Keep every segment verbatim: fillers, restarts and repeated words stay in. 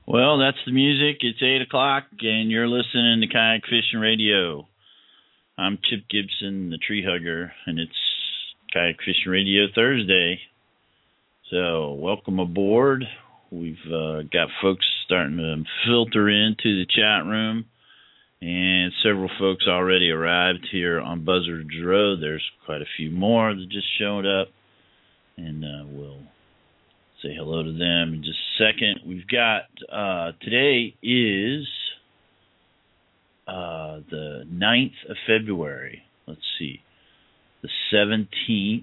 Well, that's the music. It's eight o'clock, and you're listening to Kayak Fishing Radio. I'm Chip Gibson, the tree hugger, and it's Kayak Fishing Radio Thursday. So, welcome aboard. We've uh, got folks starting to filter into the chat room, and several folks already arrived here on Buzzards Road. There's quite a few more that just showed up, and uh, we'll say hello to them in just a second. We've got, uh, today is uh, the ninth of February. Let's see. The seventeenth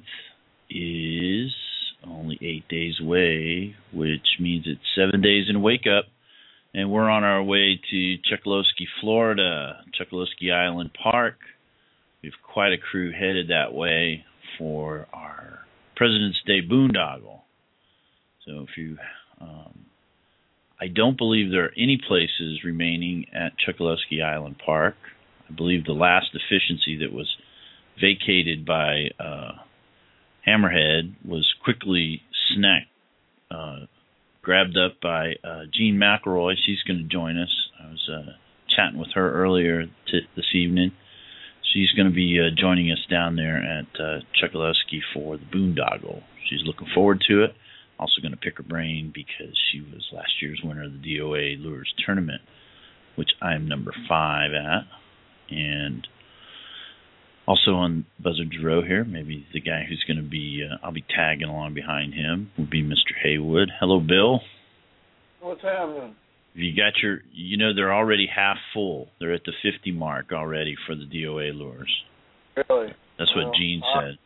is only eight days away, which means it's seven days in wake up. And we're on our way to Chokoloskee, Florida, Chokoloskee Island Park. We have quite a crew headed that way for our President's Day boondoggle. So if you, um, I don't believe there are any places remaining at Chokoloskee Island Park. I believe the last efficiency that was vacated by uh, Hammerhead was quickly snacked, uh, grabbed up by uh, Jean McElroy. She's going to join us. I was uh, chatting with her earlier t- this evening. She's going to be uh, joining us down there at uh, Chokoloskee for the boondoggle. She's looking forward to it. Also going to pick her brain because she was last year's winner of the D O A Lures Tournament, which I'm number five at. And also on Buzzards Row here, maybe the guy who's going to be, uh, I'll be tagging along behind him, will be Mister Haywood. Hello, Bill. What's happening? You got your, you know, they're already half full. They're at the fifty mark already for the D O A lures. Really? That's well, what Gene I'll, said.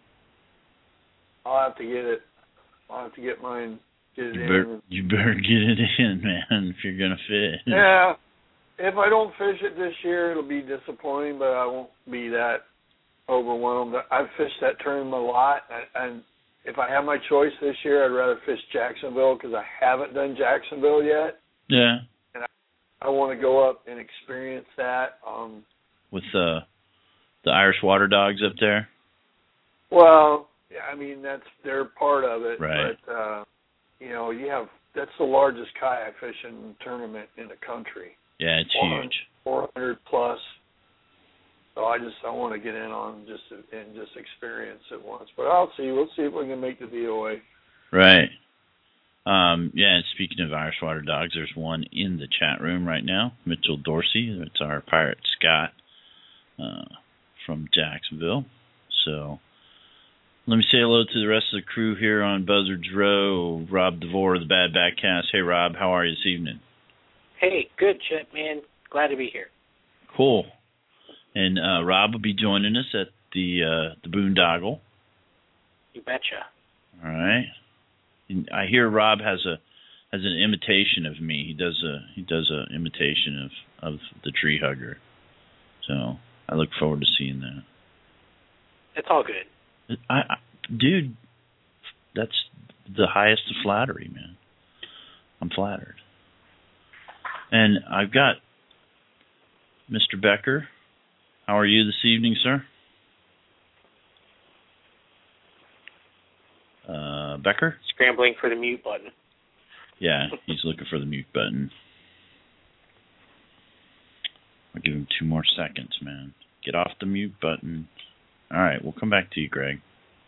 I'll have to get it. I'll have to get mine, get it you in. Better, you better get it in, man, if you're going to fit. Yeah. If I don't fish it this year, it'll be disappointing, but I won't be that overwhelmed. I've fished that tournament a lot, and if I have my choice this year, I'd rather fish Jacksonville because I haven't done Jacksonville yet. Yeah. And I, I want to go up and experience that. Um, With uh, the Irish water dogs up there? Well, yeah, I mean, that's they're part of it. Right. But, uh, you know, you have that's the largest kayak fishing tournament in the country. Yeah, it's huge. four hundred plus. So I just I want to get in on just and just experience it once. But I'll see. We'll see if we can make the D O A. Right. Um, yeah, and speaking of Irish water dogs, there's one in the chat room right now, Mitchell Dorsey. It's our Pirate Scott uh, from Jacksonville. So let me say hello to the rest of the crew here on Buzzards Row. Rob DeVore of the Bad Backcast. Hey, Rob, how are you this evening? Hey, good, Chip, man. Glad to be here. Cool. And uh, Rob will be joining us at the uh, the boondoggle. You betcha. All right. And I hear Rob has a has an imitation of me. He does a he does a imitation of, of the tree hugger. So I look forward to seeing that. It's all good. I, I, dude, that's the highest of flattery, man. I'm flattered. And I've got Mister Becker. How are you this evening, sir? Uh, Becker? Scrambling for the mute button. Yeah, he's looking for the mute button. I'll give him two more seconds, man. Get off the mute button. All right, we'll come back to you, Greg.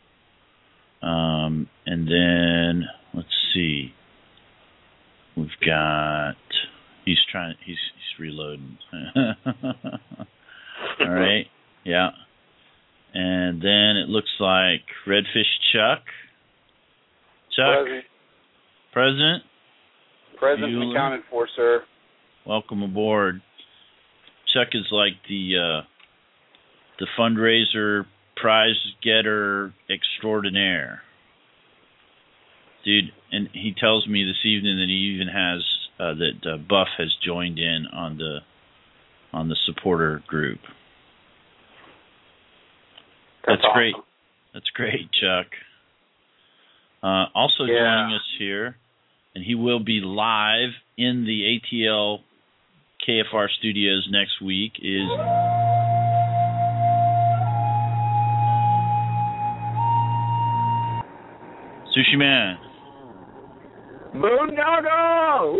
Um, and then let's see. We've got. He's trying. He's he's reloading. All right. Yeah. And then it looks like Redfish Chuck. Chuck. Present. Present. Present and Bueller. accounted for, sir. Welcome aboard. Chuck is like the uh, the fundraiser prize getter extraordinaire, dude. And he tells me this evening that he even has uh, that uh, Buff has joined in on the on the supporter group. That's, That's awesome. great. That's great, Chuck. Uh, also Yeah. joining us here, and he will be live in the A T L K F R studios next week, is Sushi Man. Boondoggle!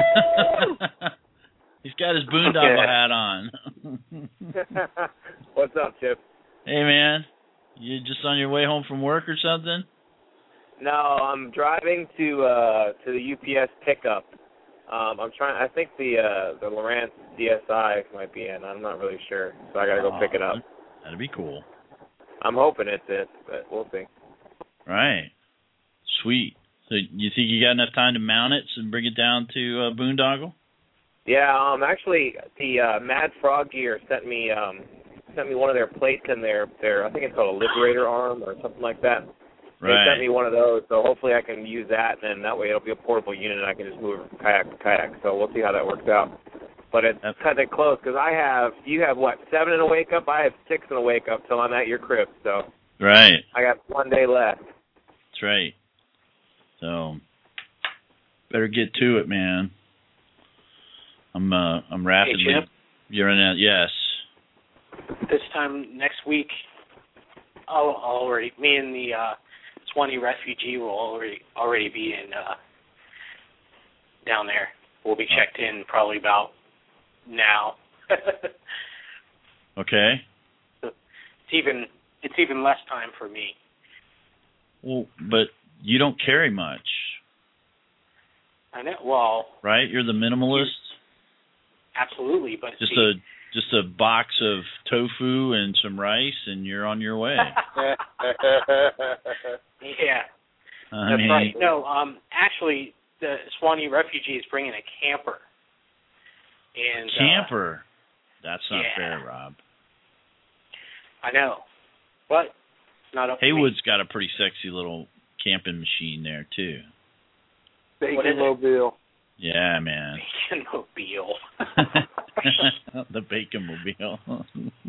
He's got his boondoggle hat on. What's up, Chip? Hey, man. You just on your way home from work or something? No, I'm driving to uh, to the U P S pickup. Um, I'm trying. I think the uh, the Lowrance D S I might be in. I'm not really sure, so I gotta go oh, pick it up. That'd be cool. I'm hoping it's it, but we'll see. Right. Sweet. So you think you got enough time to mount it and bring it down to uh, Boondoggle? Yeah. Um. Actually, the uh, Mad Frog Gear sent me um sent me one of their plates in their their I think it's called a Liberator arm or something like that. Right. They sent me one of those, so hopefully I can use that, and then that way it'll be a portable unit, and I can just move it from kayak to kayak. So we'll see how that works out. But it's kind of close because I have you have what seven in a wake up. I have six in a wake up till I'm at your crib. So right. I got one day left. That's right. So better get to it, man. I'm uh I'm rapidly. Hey, Chip? You're in that, yes. This time next week, I'll already me and the uh, Swanee refugee will already already be in uh, down there. We'll be checked in probably about now. Okay. It's even it's even less time for me. Well, but you don't carry much, I know. Well, right? You're the minimalist. Absolutely, but Just see, a just a box of tofu and some rice, and you're on your way. yeah, I that's mean, right. No, um, actually, the Swanee refugee is bringing a camper. And camper. Uh, That's not yeah. fair, Rob. I know, but it's not up to me. Haywood's got a pretty sexy little camping machine there too. Bacon Mobile. Yeah, man. Bacon Mobile. The Bacon Mobile.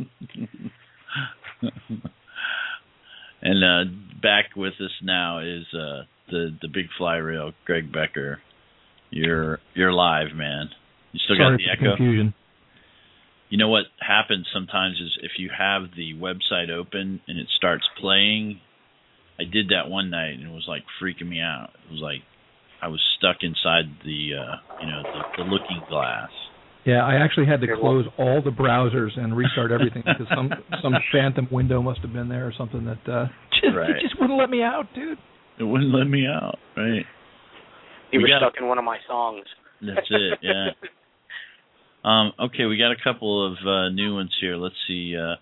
And uh, back with us now is uh, the the big fly rail, Greg Becker. You're you're live, man. You still Sorry got the for echo? Confusion. You know what happens sometimes is if you have the website open and it starts playing. I did that one night and it was like freaking me out. It was like I was stuck inside the uh, you know the, the looking glass. Yeah, I actually had to close all the browsers and restart everything because some some phantom window must have been there or something that uh, just Right. it just wouldn't let me out, dude. It wouldn't let me out, right? You We were got- stuck in one of my songs. That's it, yeah. Um, okay, we got a couple of uh, new ones here. Let's see. Uh,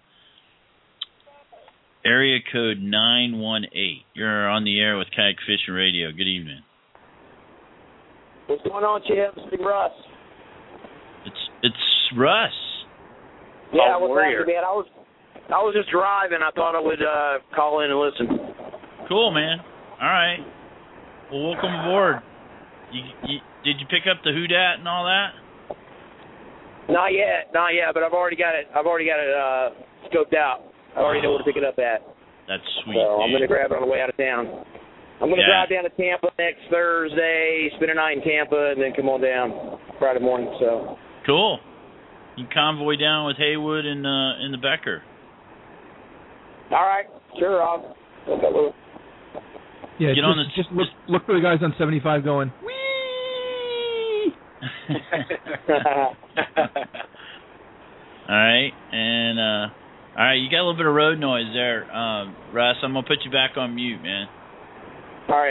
area code nine one eight. You're on the air with Kayak Fishing Radio. Good evening. What's going on, Chip? It's Big Russ. It's it's Russ. Yeah, Oh, what's warrior. happening, man? I was I was just driving. I thought I would uh, call in and listen. Cool, man. All right. Well, welcome aboard. You, you, did you pick up the Houdat and all that? Not yet, not yet, but I've already got it. I've already got it uh, scoped out. I already know where to pick it up at. That's sweet. So I'm dude. going to grab it on the way out of town. I'm going to Yeah. drive down to Tampa next Thursday, spend a night in Tampa, and then come on down Friday morning. So Cool. You can convoy down with Haywood and uh, and the Becker. all right, sure. I'll look at it. Yeah, Get just, on the- just look look for the guys on seventy-five going, whee! All right, and uh, all right, you got a little bit of road noise there, um, Russ. I'm gonna put you back on mute, man. All right.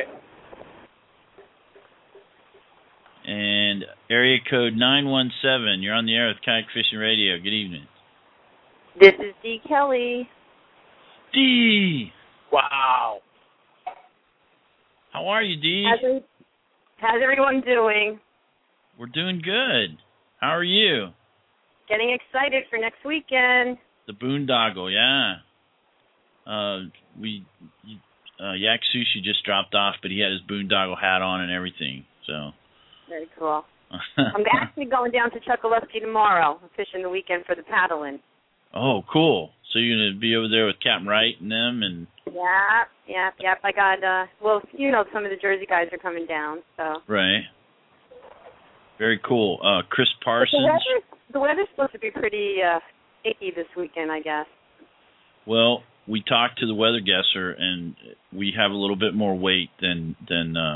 And area code nine one seven. You're on the air with Kayak Fishing Radio. Good evening, This is Dee Kelly. D. Wow. How are you, D? How's, every, how's everyone doing? We're doing good. How are you? Getting excited for next weekend. The boondoggle, yeah. Uh, we uh, Yak Sushi just dropped off, but he had his boondoggle hat on and everything. So. Very cool. I'm actually going down to Chokoloskee tomorrow. I'm fishing the weekend for the paddling. Oh, cool. So you're gonna be over there with Captain Wright and them, and Yep, yep, yep. I got, uh, well, you know, some of the Jersey guys are coming down, so. right. Very cool. Uh, Chris But Parsons. the, weather, the weather's supposed to be pretty uh, icky this weekend, I guess. Well, we talked to the weather guesser, and we have a little bit more weight than than uh,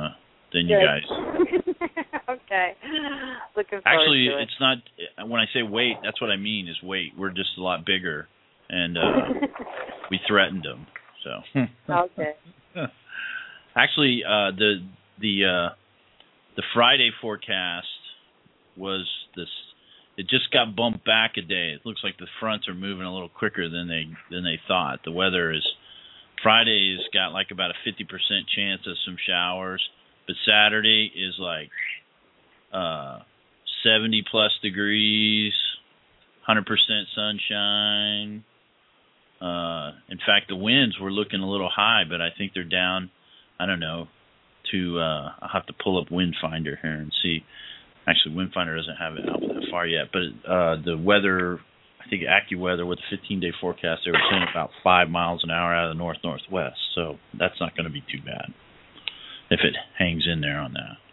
than you guys. Okay. Looking forward Actually, to it. it's not. When I say weight, that's what I mean is weight. We're just a lot bigger, and uh, we threatened them. So. Okay. Actually, uh, the the uh, the Friday forecast was this. It just got bumped back a day. It looks like the fronts are moving a little quicker than they than they thought. The weather is Friday's got like about a fifty percent chance of some showers, but Saturday is like uh, seventy plus degrees, one hundred percent sunshine. Uh, in fact, the winds were looking a little high, but I think they're down. I don't know. To uh, I'll have to pull up Windfinder here and see. Actually, Windfinder doesn't have it out that far yet, but uh, the weather, I think AccuWeather with a fifteen-day forecast, they were saying about five miles an hour out of the north-northwest, so that's not going to be too bad if it hangs in there on that.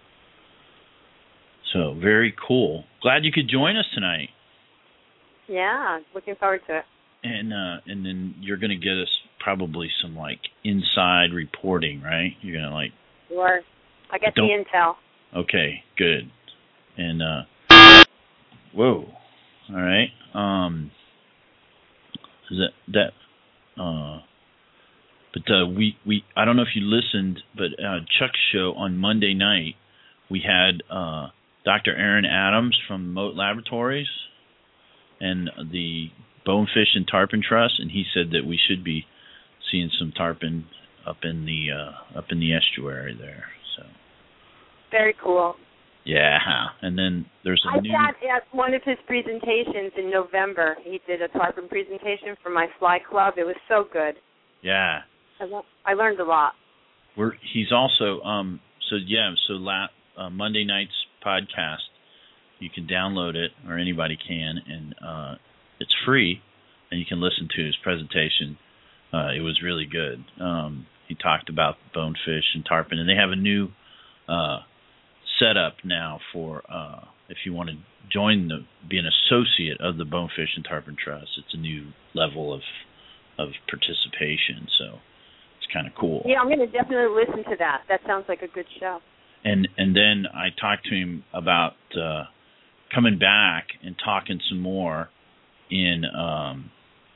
So, very cool. Glad you could join us tonight. Yeah, looking forward to it. And uh, and then you're going to get us probably some, like, inside reporting, right? You're going to, like... Sure. I got the intel. Okay, good. And uh, whoa, all right. Um, is that that? Uh, but uh, we we I don't know if you listened, but uh, Chuck's show on Monday night, we had uh, Doctor Aaron Adams from Moat Laboratories and the Bonefish and Tarpon Trust, and he said that we should be seeing some tarpon up in the uh, up in the estuary there. So very cool. Yeah, and then there's a I new... sat at one of his presentations in November. He did a tarpon presentation for my fly club. It was so good. Yeah. I, le- I learned a lot. We're, he's also, um, so yeah, so la- uh, Monday night's podcast, you can download it, or anybody can, and uh, it's free, and you can listen to his presentation. Uh, it was really good. Um, he talked about bonefish and tarpon, and they have a new... Uh, set up now for uh, if you want to join the be an associate of the Bonefish and Tarpon Trust. It's a new level of of participation, so it's kind of cool. Yeah, I'm going to definitely listen to that. That sounds like a good show. And and then I talked to him about uh, coming back and talking some more in um,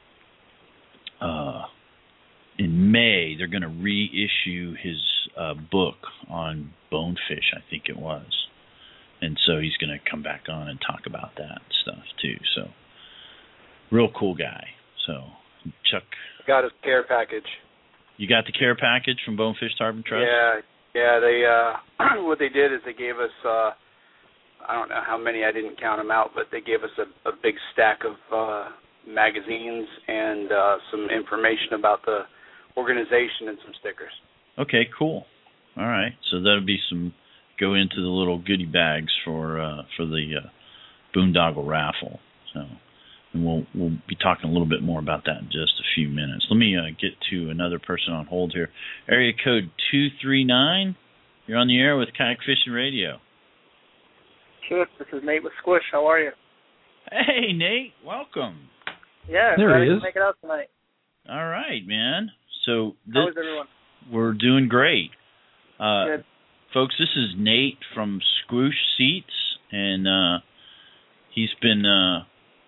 uh, in May. They're going to reissue his uh, book on bonefish, I think it was. And so he's going to come back on and talk about that stuff too. So real cool guy. So Chuck, got his care package. You got the care package from Bonefish Tarpon Trust? Yeah, yeah. They uh, what they did is they gave us uh, I don't know how many, I didn't count them out, but they gave us a, a big stack of uh, magazines and uh, some information about the organization and some stickers. Okay, cool. All right, so that'll be some go into the little goodie bags for uh, for the uh, Boondoggle raffle. So, and we'll we'll be talking a little bit more about that in just a few minutes. Let me uh, get to another person on hold here. Area code two three nine. You're on the air with Kayak Fishing Radio. Sure. This is Nate with Squish. How are you? Hey, Nate. Welcome. Yeah, there he is. Make it out tonight. All right, man. So this, how is everyone? We're doing great. Uh, Good. Folks, this is Nate from Squoosh Seats, and uh, he's been uh,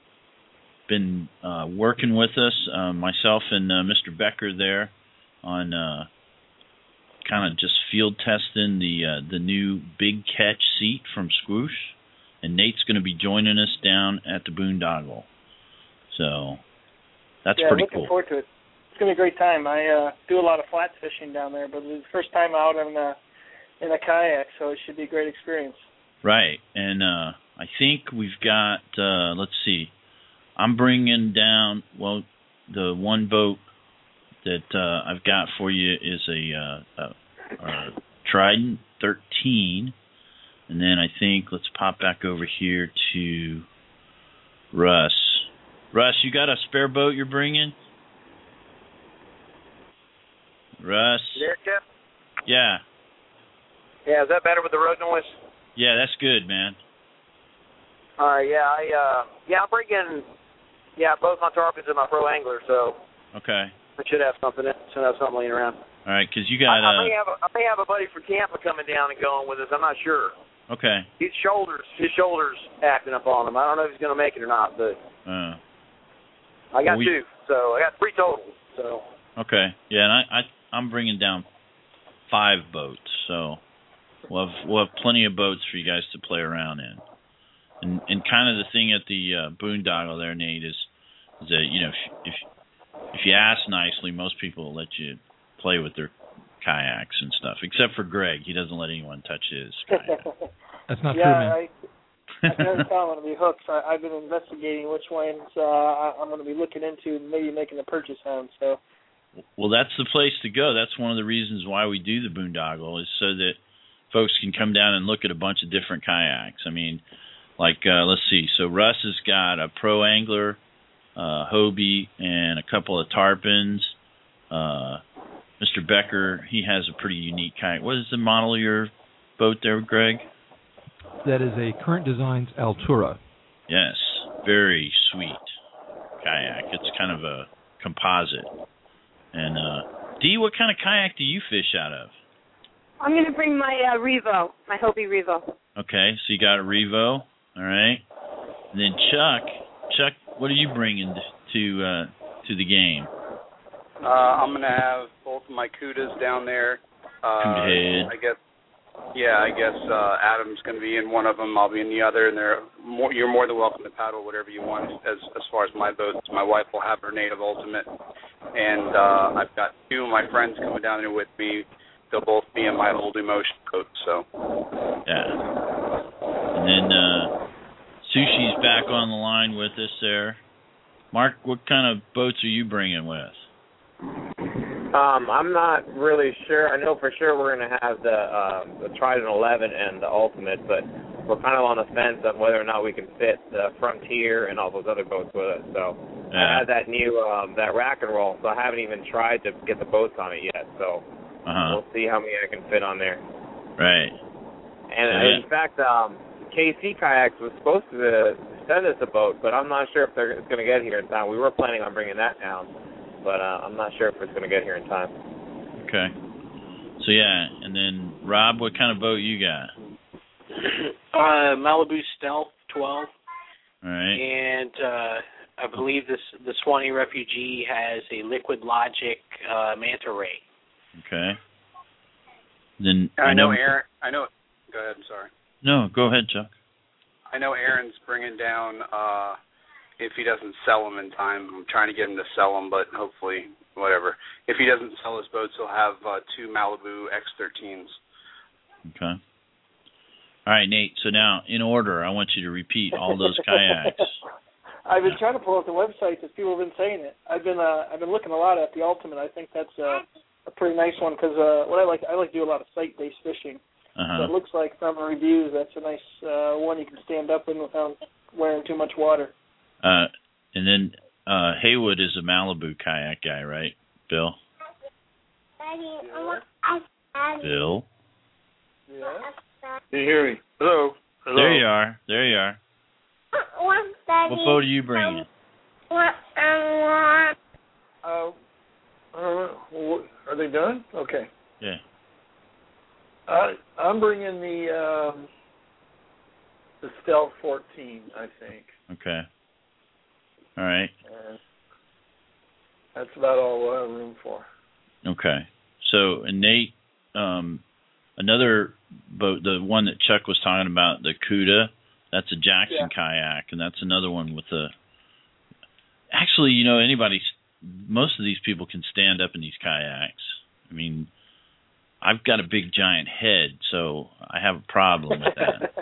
been uh, working with us, uh, myself and uh, Mister Becker there, on uh, kind of just field testing the uh, the new Big Catch seat from Squoosh, and Nate's going to be joining us down at the Boondoggle. So that's yeah, pretty looking cool. forward to it. It's going to be a great time. I uh, do a lot of flat fishing down there, but it's the first time out in a, in a kayak, so it should be a great experience. Right, and uh, I think we've got, uh, let's see, I'm bringing down, well, the one boat that uh, I've got for you is a, uh, a, a Trident thirteen, and then I think, let's pop back over here to Russ. Russ, you got a spare boat you're bringing? Russ? You there, Jeff? Yeah. Yeah, is that better with the road noise? Yeah, that's good, man. All right, yeah, I uh, yeah, I'm bringing, yeah, both my tarpons and my pro angler, so okay, I should have something, should have something laying around. All right, because you got. I, I uh, may have a, I may have a buddy from Tampa coming down and going with us. I'm not sure. Okay. His shoulders, his shoulders acting up on him. I don't know if he's going to make it or not, but Uh, I got we, two, so I got three total. So. Okay. Yeah, and I, I I'm bringing down five boats, so we'll have, we'll have plenty of boats for you guys to play around in. And and kind of the thing at the uh, boondoggle there, Nate, is, is that you know if, if if you ask nicely, most people will let you play with their kayaks and stuff, except for Greg. He doesn't let anyone touch his kayak. That's not yeah, true, man. I, I can never tell I'm going to be hooked. So I, I've been investigating which ones uh, I, I'm going to be looking into, maybe making a purchase on. So. Well, that's the place to go. That's one of the reasons why we do the boondoggle, is so that folks can come down and look at a bunch of different kayaks. I mean, like, uh, let's see. So Russ has got a Pro Angler, uh, Hobie, and a couple of tarpons. Uh, Mister Becker, he has a pretty unique kayak. What is the model of your boat there, Greg? That is a Current Designs Altura. Yes, very sweet kayak. It's kind of a composite. And, uh, Dee, what kind of kayak do you fish out of? I'm going to bring my uh, Revo, my Hobie Revo. Okay, so you got a Revo, all right. And then Chuck, Chuck, what are you bringing to uh, to the game? Uh, I'm going to have both of my Cudas down there. Uh, Cuda head. I guess, yeah, I guess uh, Adam's going to be in one of them. I'll be in the other, and they're more, you're more than welcome to paddle whatever you want. As as far as my boats, my wife will have her Native Ultimate, and uh, I've got two of my friends coming down there with me. They'll both be in my Old Emotion boat. So. Yeah. And then uh, Sushi's back on the line with us there. Mark, what kind of boats are you bringing with? Um, I'm not really sure. I know for sure we're going to have the uh, the Trident eleven and the Ultimate, but we're kind of on the fence on whether or not we can fit the Frontier and all those other boats with it. So yeah. I had that new um, that rack and roll, so I haven't even tried to get the boats on it yet. So uh-huh. We'll see how many I can fit on there. Right. And so, yeah. in fact, um, K C Kayaks was supposed to send us a boat, but I'm not sure if they're, it's going to get here in time. We were planning on bringing that down, but uh, I'm not sure if it's going to get here in time. Okay. So, yeah, and then, Rob, what kind of boat you got? Uh, Malibu Stealth twelve. All right. And uh, I believe this the Swanee Refugee has a Liquid Logic uh, Manta Ray. Okay. Then I, I know Aaron. I know. Go ahead. I'm sorry. No, go ahead, Chuck. I know Aaron's bringing down. Uh, if he doesn't sell them in time, I'm trying to get him to sell them, but hopefully, whatever. If he doesn't sell his boats, he'll have uh, two Malibu X thirteens. Okay. All right, Nate. So now, in order, I want you to repeat all those kayaks. I've been trying to pull up the website because people have been saying it. I've been uh, I've been looking a lot at the Ultimate. I think that's uh, a pretty nice one because uh, what I like I like to do a lot of site-based fishing. Uh-huh. So it looks like from the reviews that's a nice uh, one you can stand up in without wearing too much water. Uh, and then uh, Haywood is a Malibu kayak guy, right, Bill? Yeah. Bill? Yeah. Can you hear me? Hello? Hello? There you are. There you are. What boat are you bringing? Oh, uh, are they done? Okay. Yeah. I I'm bringing the um, the Stealth fourteen, I think. Okay. All right. And that's about all we'll have room for. Okay. So, and Nate, um, another boat, the one that Chuck was talking about, the Cuda, that's a Jackson yeah. kayak, and that's another one with a. Actually, you know, anybody, most of these people can stand up in these kayaks. I mean, I've got a big giant head, so I have a problem with that.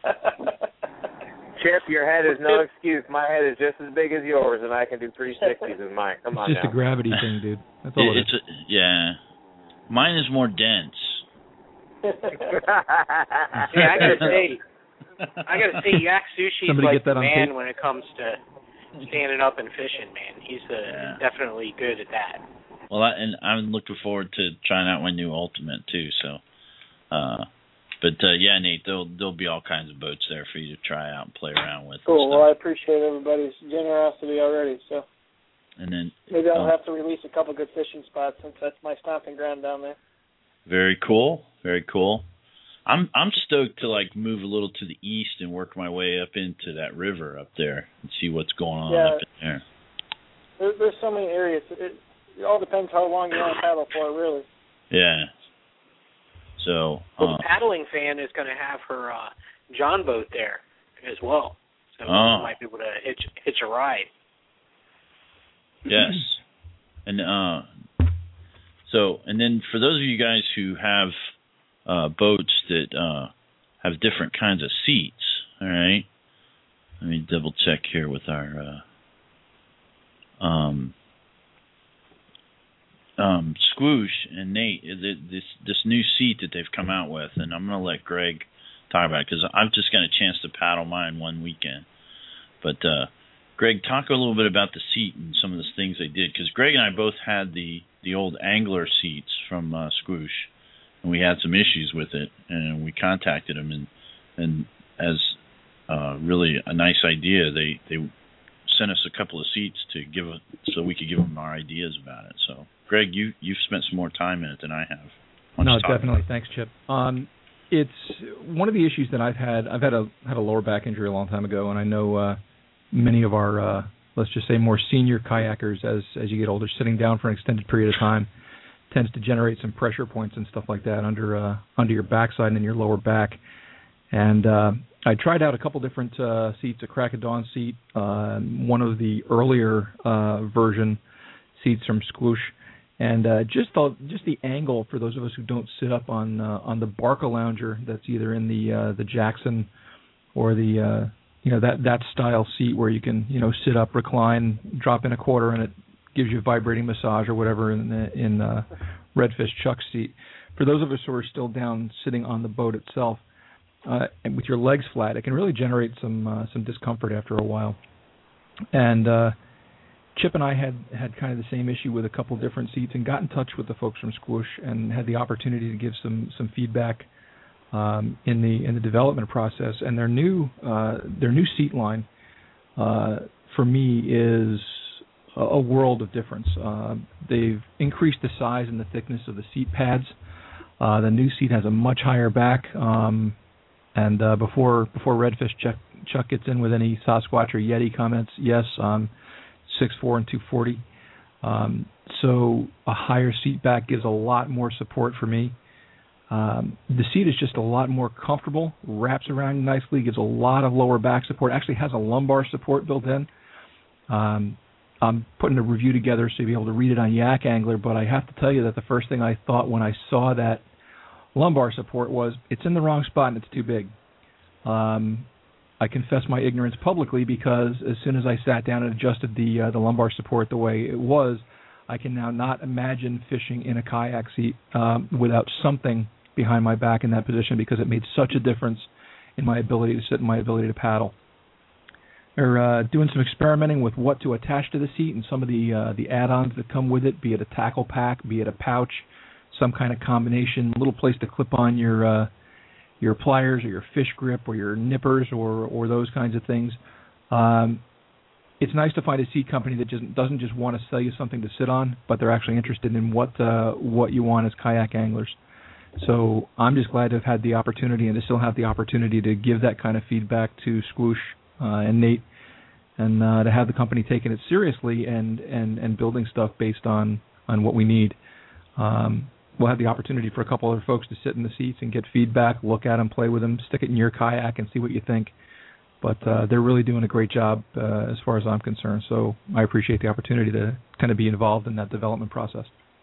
Chip, your head is no excuse. My head is just as big as yours, and I can do three sixties with mine. Come it's on just now. a gravity thing, dude. That's all it, it it's is. A, yeah. Mine is more dense. yeah, I gotta say, I gotta say, Yak Sushi's Somebody like get that the on man tape? when it comes to standing up and fishing. Man, he's uh, yeah. definitely good at that. Well, I, and I'm looking forward to trying out my new Ultimate too. So, uh, but uh, yeah, Nate, there'll there'll be all kinds of boats there for you to try out and play around with. Cool. Well, I appreciate everybody's generosity already. So. and then maybe I'll um, have to release a couple good fishing spots since that's my stomping ground down there. Very cool. Very cool. I'm I'm stoked to like move a little to the east and work my way up into that river up there and see what's going on yeah, up in there. there. There's so many areas. It, it all depends how long you want to paddle for, really. Yeah. So. Well, uh, the paddling fan is going to have her uh, John boat there as well, so oh. you might be able to hitch hitch a ride. Yes. And uh, so, and then for those of you guys who have uh, boats that uh, have different kinds of seats, all right, let me double check here with our uh, um, um, Squoosh and Nate, this this new seat that they've come out with, and I'm going to let Greg talk about it because I've just got a chance to paddle mine one weekend. But uh, Greg, talk a little bit about the seat and some of the things they did, because Greg and I both had the, the old angler seats from uh, Squoosh, and we had some issues with it, and we contacted them, and and as uh, really a nice idea, they they sent us a couple of seats to give a, so we could give them our ideas about it. So, Greg, you you've spent some more time in it than I have. No, definitely. Thanks, Chip. Um, it's one of the issues that I've had. I've had a had a lower back injury a long time ago, and I know. Uh, Many of our, uh, let's just say, more senior kayakers, as as you get older, sitting down for an extended period of time tends to generate some pressure points and stuff like that under uh, under your backside and your lower back. And uh, I tried out a couple different uh, seats, a Crack of Dawn seat, uh, one of the earlier uh, version seats from Squoosh, and uh, just the just the angle for those of us who don't sit up on uh, on the Barca Lounger that's either in the uh, the Jackson or the uh, you know, that, that style seat where you can, you know, sit up, recline, drop in a quarter, and it gives you a vibrating massage or whatever in the, in uh, Redfish Chuck's seat. For those of us who are still down sitting on the boat itself, uh, and with your legs flat, it can really generate some uh, some discomfort after a while. And uh, Chip and I had, had kind of the same issue with a couple different seats and got in touch with the folks from Squoosh and had the opportunity to give some, some feedback Um, in the in the development process, and their new uh, their new seat line uh, for me is a, a world of difference. Uh, they've increased the size and the thickness of the seat pads. Uh, the new seat has a much higher back, um, and uh, before before Redfish Chuck, Chuck gets in with any Sasquatch or Yeti comments, yes, I'm six foot four and two forty. Um, so a higher seat back gives a lot more support for me. Um, the seat is just a lot more comfortable, wraps around nicely, gives a lot of lower back support, actually has a lumbar support built in. Um, I'm putting a review together so you'll be able to read it on Yak Angler, but I have to tell you that the first thing I thought when I saw that lumbar support was, it's in the wrong spot and it's too big. Um, I confess my ignorance publicly because as soon as I sat down and adjusted the uh, the lumbar support the way it was, I can now not imagine fishing in a kayak seat um, without something behind my back in that position because it made such a difference in my ability to sit and my ability to paddle. They're uh, doing some experimenting with what to attach to the seat and some of the uh, the add-ons that come with it, be it a tackle pack, be it a pouch, some kind of combination, a little place to clip on your uh, your pliers or your fish grip or your nippers or or those kinds of things. Um, it's nice to find a seat company that just doesn't just want to sell you something to sit on, but they're actually interested in what uh, what you want as kayak anglers. So I'm just glad to have had the opportunity and to still have the opportunity to give that kind of feedback to Squoosh uh, and Nate, and uh, to have the company taking it seriously and, and, and building stuff based on, on what we need. Um, we'll have the opportunity for a couple other folks to sit in the seats and get feedback, look at them, play with them, stick it in your kayak and see what you think. But uh, they're really doing a great job uh, as far as I'm concerned. So I appreciate the opportunity to kind of be involved in that development process.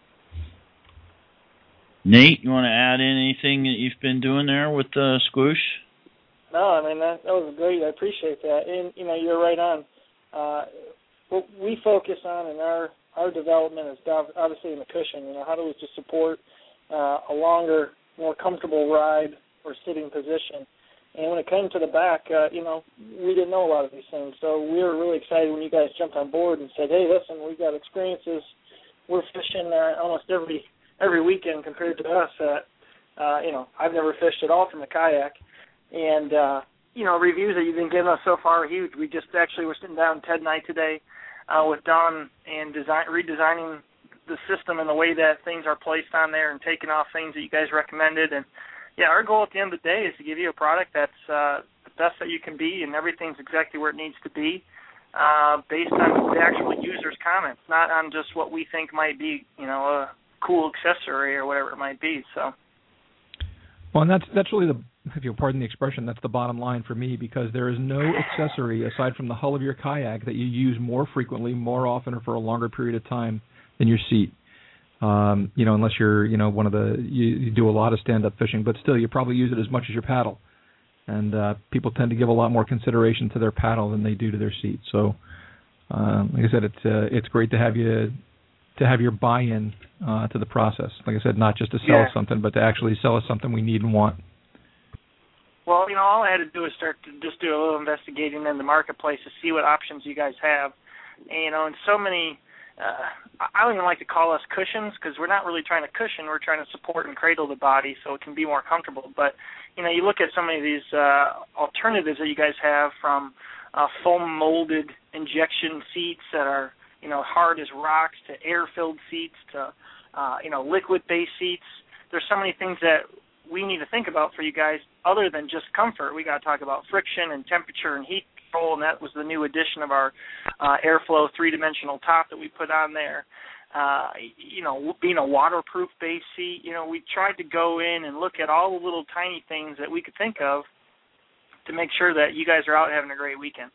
Nate, you want to add in anything that you've been doing there with uh, Squoosh? No, I mean, that, that was great. I appreciate that. And, you know, you're right on. Uh, what we focus on in our, our development is obviously in the cushion. You know, how do we just support uh, a longer, more comfortable ride or sitting position? And when it came to the back, uh, you know, we didn't know a lot of these things. So we were really excited when you guys jumped on board and said, hey, listen, we've got experiences. We're fishing uh, almost every every weekend compared to us. That, uh, you know, I've never fished at all from a kayak. And, uh, you know, reviews that you've been giving us so far are huge. We just actually were sitting down Ted and I today uh, with Don and design, redesigning the system and the way that things are placed on there and taking off things that you guys recommended. And, yeah, our goal at the end of the day is to give you a product that's uh, the best that you can be and everything's exactly where it needs to be uh, based on the actual user's comments, not on just what we think might be, you know, a cool accessory or whatever it might be. So. Well, and that's that's really the, if you'll pardon the expression, that's the bottom line for me, because there is no accessory aside from the hull of your kayak that you use more frequently, more often, or for a longer period of time than your seat. Um, you know, unless you're, you know, one of the, you, you do a lot of stand-up fishing, but still, you probably use it as much as your paddle. And uh, people tend to give a lot more consideration to their paddle than they do to their seat. So, um, like I said, it's uh, it's great to have you to have your buy-in uh, to the process. Like I said, not just to sell yeah. us something, but to actually sell us something we need and want. Well, you know, all I had to do is start to just do a little investigating in the marketplace to see what options you guys have. And, you know, and so many, uh, I don't even like to call us cushions because we're not really trying to cushion. We're trying to support and cradle the body so it can be more comfortable. But, you know, you look at some of these uh, alternatives that you guys have, from uh, foam molded injection seats that are, you know, hard as rocks, to air-filled seats, to, uh, you know, liquid-based seats. There's so many things that we need to think about for you guys other than just comfort. We got to talk about friction and temperature and heat control, and that was the new addition of our uh, Airflow three-dimensional top that we put on there. Uh, you know, being a waterproof base seat, you know, we tried to go in and look at all the little tiny things that we could think of to make sure that you guys are out having a great weekend.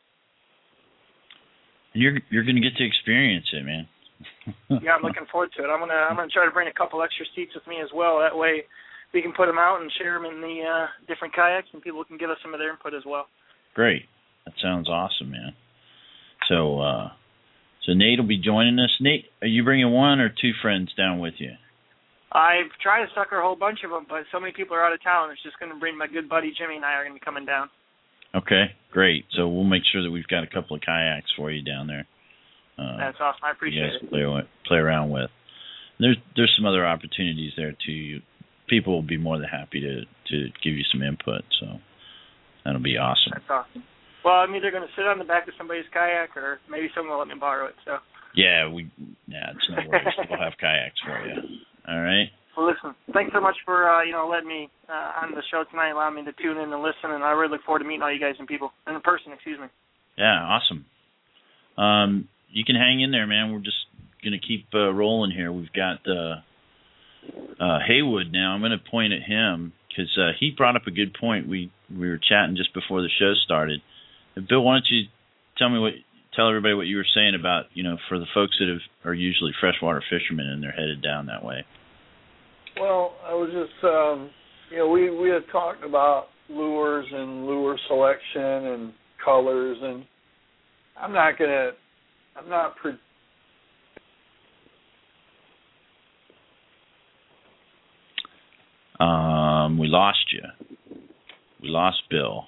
You're you're going to get to experience it, man. Yeah, I'm looking forward to it. I'm gonna I'm gonna try to bring a couple extra seats with me as well. That way, we can put them out and share them in the uh, different kayaks, and people can give us some of their input as well. Great. That sounds awesome, man. So, uh, so Nate will be joining us. Nate, are you bringing one or two friends down with you? I've tried to sucker a whole bunch of them, but so many people are out of town. It's just going to bring my good buddy Jimmy and I are going to be coming down. Okay, great. So we'll make sure that we've got a couple of kayaks for you down there. Uh, That's awesome. I appreciate you guys it. Play, play around with. There's there's some other opportunities there too. People will be more than happy to, to give you some input, so that'll be awesome. That's awesome. Well, I'm either going to sit on the back of somebody's kayak, or maybe someone will let me borrow it. So. Yeah, we. Yeah, it's no worries. We'll have kayaks for you. All right. Well, listen, thanks so much for uh, you know letting me uh, on the show tonight, allowing me to tune in and listen, and I really look forward to meeting all you guys in people in person. Excuse me. Yeah, awesome. Um, you can hang in there, man. We're just gonna keep uh, rolling here. We've got uh, uh, Haywood now. I'm gonna point at him because uh, he brought up a good point. We we were chatting just before the show started. Bill, why don't you tell me what tell everybody what you were saying about, you know, for the folks that have, are usually freshwater fishermen and they're headed down that way. Well, I was just, um, you know, we, we had talked about lures and lure selection and colors, and I'm not going to, I'm not, pre- um, we lost you. We lost Bill.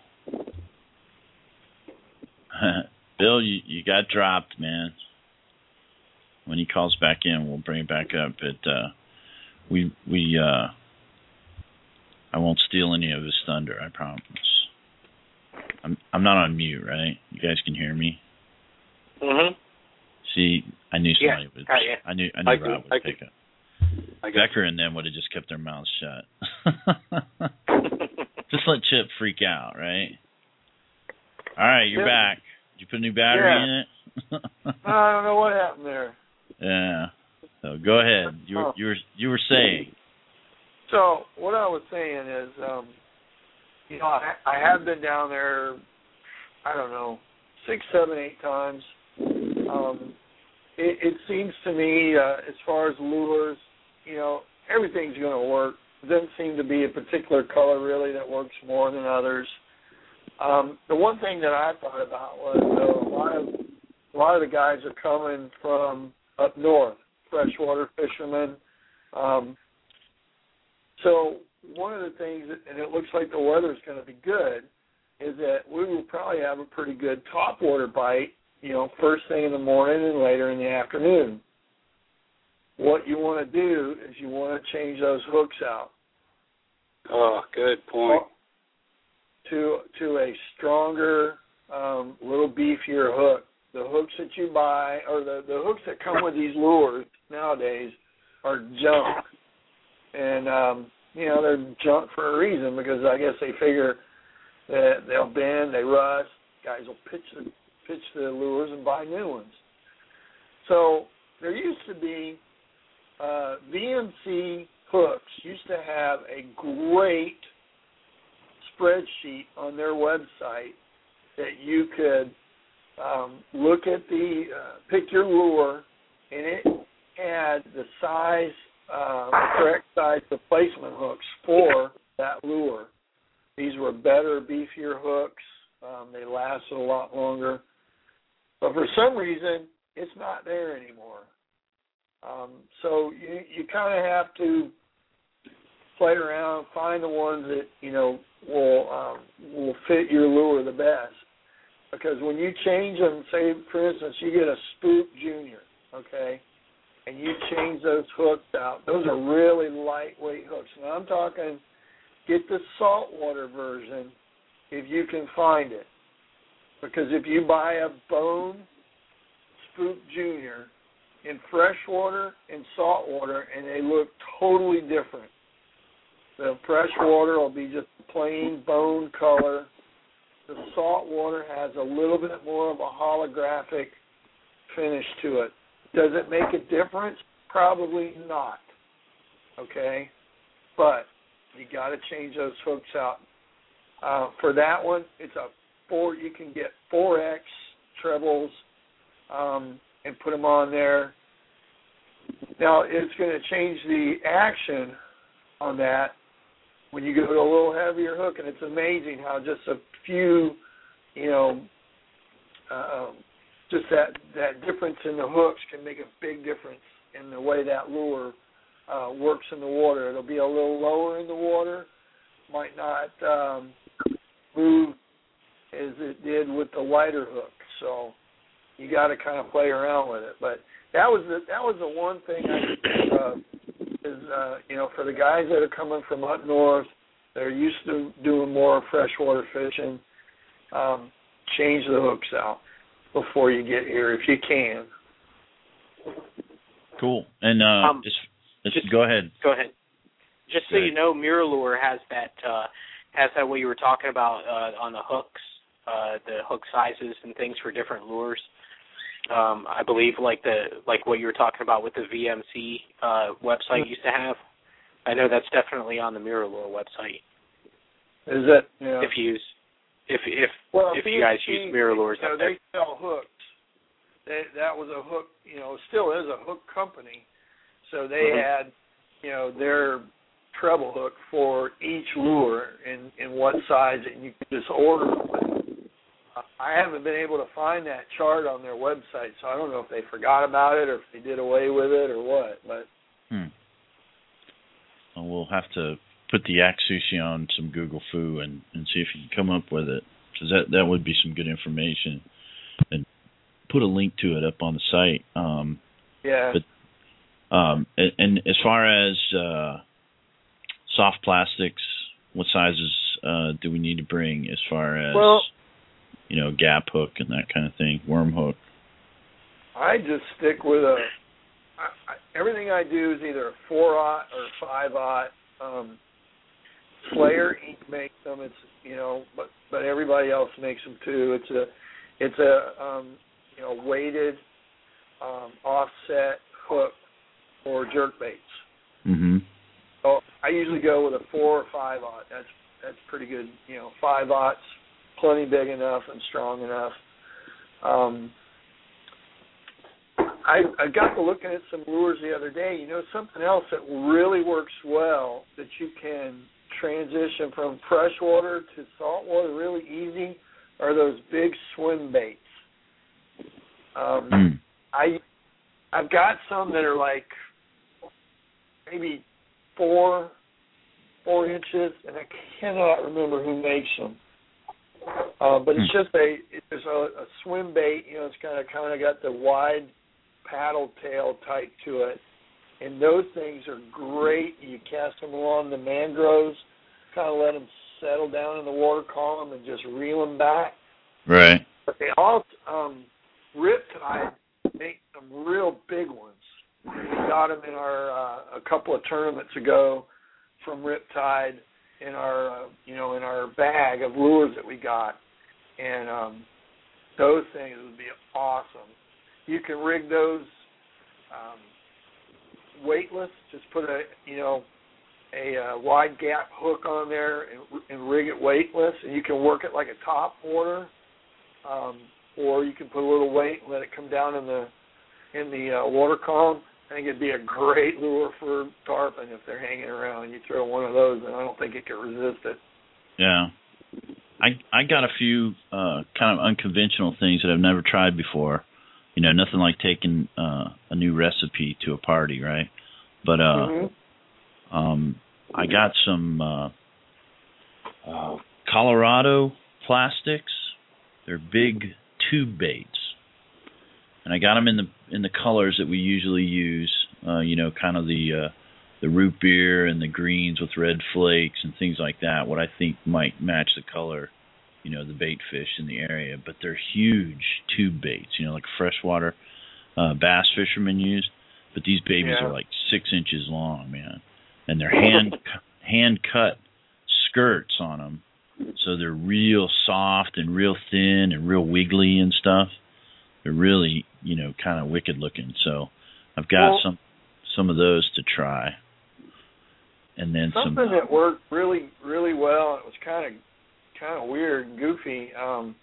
Bill, you, you got dropped, man. When he calls back in, we'll bring it back up. But uh, we we uh, I won't steal any of his thunder. I promise. I'm I'm not on mute, right? You guys can hear me. Mhm. See, I knew somebody yeah. would. Uh, yeah. I knew I knew I Rob can, would I pick can, up. Becker and them would have just kept their mouths shut. Just let Chip freak out, right? All right, you're Yeah. back. Did you put a new battery Yeah. in it? I don't know what happened there. Yeah. So go ahead. You were Oh. you were you were saying. So what I was saying is, um, you know, I, I have been down there, I don't know, six, seven, eight times. Um, it, it seems to me, uh, as far as lures, you know, everything's going to work. There doesn't seem to be a particular color really that works more than others. Um, the one thing that I thought about was uh, a lot of a lot of the guys are coming from up north, freshwater fishermen. Um, so one of the things, and it looks like the weather's going to be good, is that we will probably have a pretty good topwater bite, you know, first thing in the morning and later in the afternoon. What you want to do is you want to change those hooks out. Oh, good point. To to a stronger, um, little beefier hook. the hooks that you buy, or the, the hooks that come with these lures nowadays, are junk. And, um, you know, they're junk for a reason, because I guess they figure that they'll bend, they rust, guys will pitch the, pitch the lures and buy new ones. So there used to be uh, V M C hooks used to have a great spreadsheet on their website that you could um, look at the, uh, pick your lure, and it had the size, uh, the correct size replacement hooks for that lure. These were better, beefier hooks. Um, they lasted a lot longer. But for some reason, it's not there anymore. Um, so you, you kind of have to play around, find the ones that, you know, will um, will fit your lure the best. Because when you change them, say, for instance, you get a Spook Junior, okay, and you change those hooks out, those are really lightweight hooks. Now, I'm talking, get the saltwater version if you can find it. Because if you buy a bone Spook Junior in freshwater and saltwater, and they look totally different. The freshwater will be just plain bone color. The saltwater has a little bit more of a holographic finish to it. Does it make a difference? Probably not. Okay? But you got to change those hooks out. Uh, for that one, it's a four. You can get four X trebles um, and put them on there. Now, it's going to change the action on that when you go to a little heavier hook, and it's amazing how just a few, you know, uh, just that, that difference in the hooks can make a big difference in the way that lure uh, works in the water. It'll be a little lower in the water, might not um, move as it did with the lighter hook. So you got to kind of play around with it. But that was the, that was the one thing I could think of. Is, uh, you know, for the guys that are coming from up north, they're used to doing more freshwater fishing, um, change the hooks out before you get here, if you can. Cool. And uh, um, just, just, just go ahead. Go ahead. Just so you know, MirrOlure has that uh, has that what you were talking about uh, on the hooks, uh, the hook sizes and things for different lures. Um, I believe like the like what you were talking about with the V M C uh, website used to have. I know that's definitely on the MirrOlure website. Is it? Yeah. If you use, if if well, if you guys use MirrOlures, you know, they sell hooks. They, that was a hook. You know, still is a hook company. So they mm-hmm. had, you know, their treble hook for each lure in in what size, and you could just order them. I haven't been able to find that chart on their website, so I don't know if they forgot about it or if they did away with it or what. But hmm. well, we'll have to put the Yak Sushi on some Google Foo and, and see if you can come up with it, because that, that would be some good information. And put a link to it up on the site. Um, yeah. But um, and, and as far as uh, soft plastics, what sizes uh, do we need to bring as far as... Well, you know, gap hook and that kind of thing, worm hook? I just stick with a, I, I, everything I do is either a four-aught or five-aught. Um, Slayer Incorporated makes them, it's, you know, but, but everybody else makes them too. It's a, it's a, um, you know, weighted um, offset hook for jerk baits. Mm-hmm. So I usually go with a four or five-aught. That's, that's pretty good, you know, five-aughts. Plenty big enough and strong enough. Um, I, I got to looking at some lures the other day. You know, something else that really works well that you can transition from freshwater to saltwater really easy are those big swim baits. Um, mm. I I've got some that are like maybe four four inches, and I cannot remember who makes them. Uh, but it's just a it's a, a swim bait. You know, it's kind of kind of got the wide paddle tail type to it, and those things are great. You cast them along the mangroves, kind of let them settle down in the water column, and just reel them back. Right. But they also um, Riptide make some real big ones. We got them in our uh, a couple of tournaments ago from Riptide in our uh, you know in our bag of lures that we got, and um, those things would be awesome. You can rig those um, weightless. Just put a you know a uh, wide gap hook on there and, and rig it weightless, and you can work it like a top water, um, or you can put a little weight and let it come down in the in the uh, water column. I think it'd be a great lure for tarpon if they're hanging around. You throw one of those, and I don't think it can resist it. Yeah, I I got a few uh, kind of unconventional things that I've never tried before. You know, nothing like taking uh, a new recipe to a party, right? But uh, mm-hmm. um, I got some uh, uh, Colorado plastics. They're big tube baits. And I got them in the in the colors that we usually use, uh, you know, kind of the uh, the root beer and the greens with red flakes and things like that. What I think might match the color, you know, the bait fish in the area. But they're huge tube baits, you know, like freshwater uh, bass fishermen use. But these babies yeah. are like six inches long, man, and they're hand hand cut skirts on them, so they're real soft and real thin and real wiggly and stuff. They're really, you know, kind of wicked looking. So I've got well, some some of those to try. And then something some, that worked really, really well. It was kind of kind of weird and goofy. Um,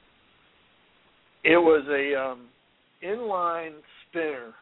it was a um, inline spinner.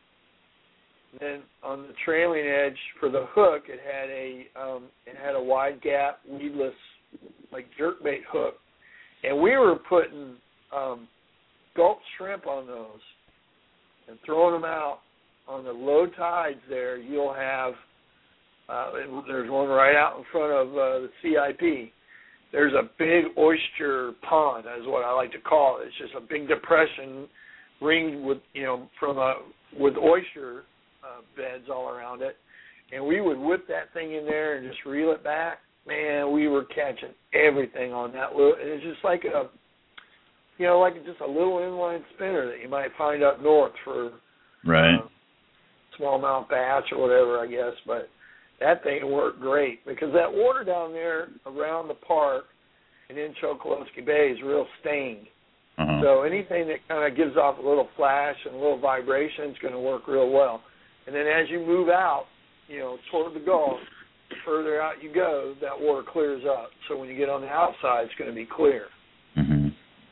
Then on the trailing edge for the hook, it had a um, it had a wide gap weedless like jerkbait hook, and we were putting um, gulp shrimp on those and throwing them out on the low tides there. You'll have, uh, there's one right out in front of uh, the C I P. There's a big oyster pond, is what I like to call it. It's just a big depression ringed with, you know, from a, with oyster uh, beds all around it. And we would whip that thing in there and just reel it back. Man, we were catching everything on that little, and it's just like a, you know, like just a little inline spinner that you might find up north for right. uh, smallmouth bass or whatever, I guess. But that thing worked great because that water down there around the park and in Chokoloskee Bay is real stained. Uh-huh. So anything that kind of gives off a little flash and a little vibration is going to work real well. And then as you move out, you know, toward the Gulf, the further out you go, that water clears up. So when you get on the outside, it's going to be clear. Mm-hmm.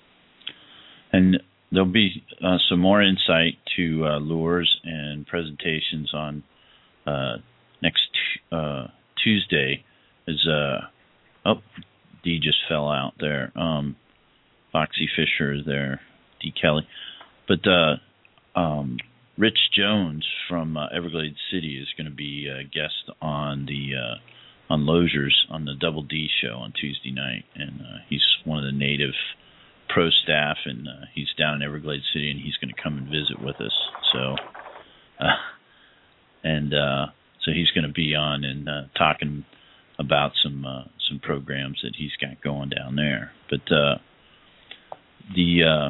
And there'll be uh, some more insight to uh, lures and presentations on uh, next uh, Tuesday. Is uh, oh, D just fell out there. Um, Foxy Fisher is there, D Kelly, but uh, um, Rich Jones from uh, Everglades City is going to be a guest on the uh, on Lozers on the Double D show on Tuesday night, and uh, he's one of the native pro staff, and uh, he's down in Everglades City, and he's going to come and visit with us. So, uh, and uh, so he's going to be on and uh, talking about some uh, some programs that he's got going down there. But uh, the uh,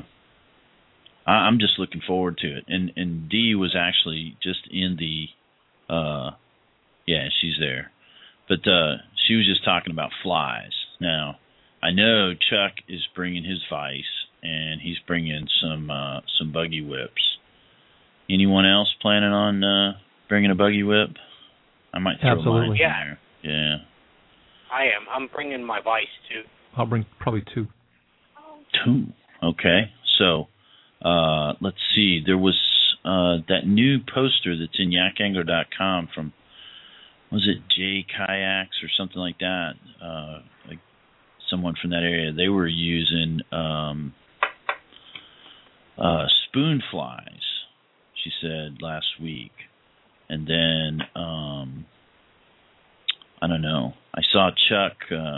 I, I'm just looking forward to it. And and Dee was actually just in the uh, yeah, she's there. But uh, she was just talking about flies. Now, I know Chuck is bringing his vise, and he's bringing some uh, some buggy whips. Anyone else planning on uh, bringing a buggy whip? I might throw Absolutely. mine yeah. in there. Yeah. I am. I'm bringing my vise, too. I'll bring probably two. Two. Okay. So, uh, let's see. There was uh, that new poster that's in yak angler dot com from, was it J Kayaks or something like that? Uh, like someone from that area. They were using um, uh, spoon flies, she said, last week. And then, um, I don't know, I saw Chuck uh,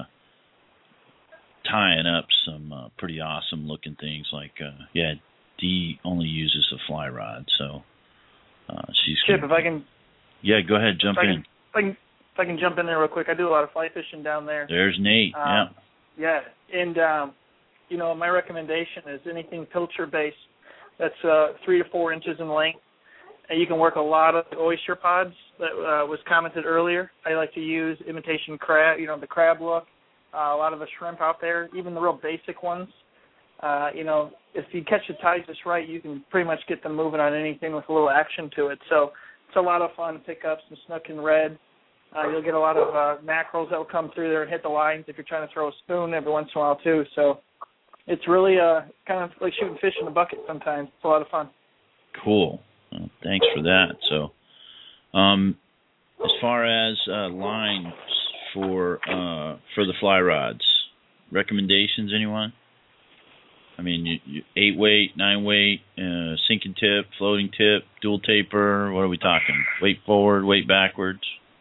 tying up some uh, pretty awesome looking things like, uh, yeah, Dee only uses a fly rod, so uh, she's Chip, gonna, if I can... Yeah, go ahead, jump if I in. can, if, I can, if I can jump in there real quick, I do a lot of fly fishing down there. There's Nate, um, yeah. Yeah, and, um, you know, my recommendation is anything pilcher-based. that's uh, three to four inches in length. And you can work a lot of the oyster pods that uh, was commented earlier. I like to use imitation crab, you know, the crab look. Uh, a lot of the shrimp out there, even the real basic ones. Uh, you know, if you catch the tides just right, you can pretty much get them moving on anything with a little action to it. So it's a lot of fun to pick up some snook and red. Uh, you'll get a lot of uh, mackerels that will come through there and hit the lines if you're trying to throw a spoon every once in a while too. So it's really uh, kind of like shooting fish in a bucket sometimes. It's a lot of fun. Cool. Well, thanks for that. So um, as far as uh, lines for uh, for the fly rods, recommendations, anyone? I mean, you, you, eight weight, nine weight, uh, sinking tip, floating tip, dual taper. What are we talking? Weight forward, weight backwards.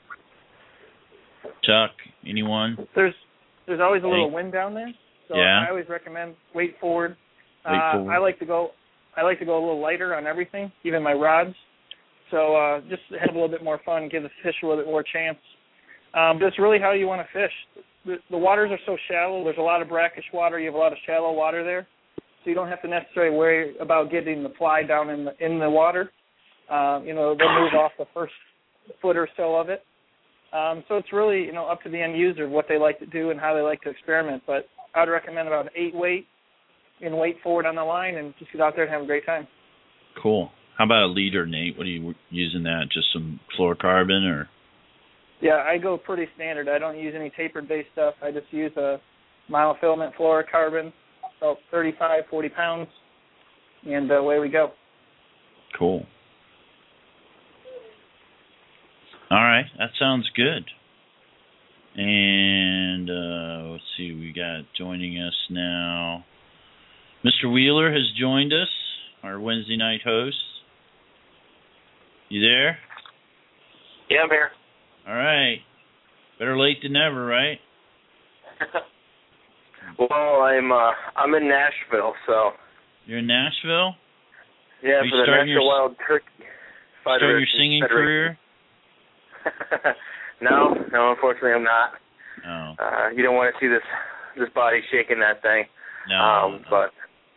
Chuck, anyone? There's there's always a little hey. wind down there, so yeah. I always recommend weight forward. Weight uh, forward. I like to go I like to go a little lighter on everything, even my rods. So uh, just have a little bit more fun, give the fish a little bit more chance. Um, but it's really how you want to fish. The, the waters are so shallow. There's a lot of brackish water. You have a lot of shallow water there. So you don't have to necessarily worry about getting the fly down in the in the water. Um, you know, they'll move off the first foot or so of it. Um, so it's really, you know, up to the end user what they like to do and how they like to experiment. But I'd recommend about an eight weight and weight forward on the line and just get out there and have a great time. Cool. How about a leader, Nate? What are you using that? Just some fluorocarbon or? Yeah, I go pretty standard. I don't use any tapered-based stuff. I just use a monofilament fluorocarbon, about thirty-five, forty pounds, and uh, away we go. Cool. All right, that sounds good. And uh, let's see, we got joining us now. Mister Wheeler has joined us, our Wednesday night host. You there? Yeah, I'm here. All right. Better late than never, right? Well, I'm uh, I'm in Nashville, so. You're in Nashville? Yeah, Are you for the National your, Wild Turkey Starting your singing career? no, no, unfortunately I'm not. Oh. Uh, you don't want to see this this body shaking that thing. No. Um, no. But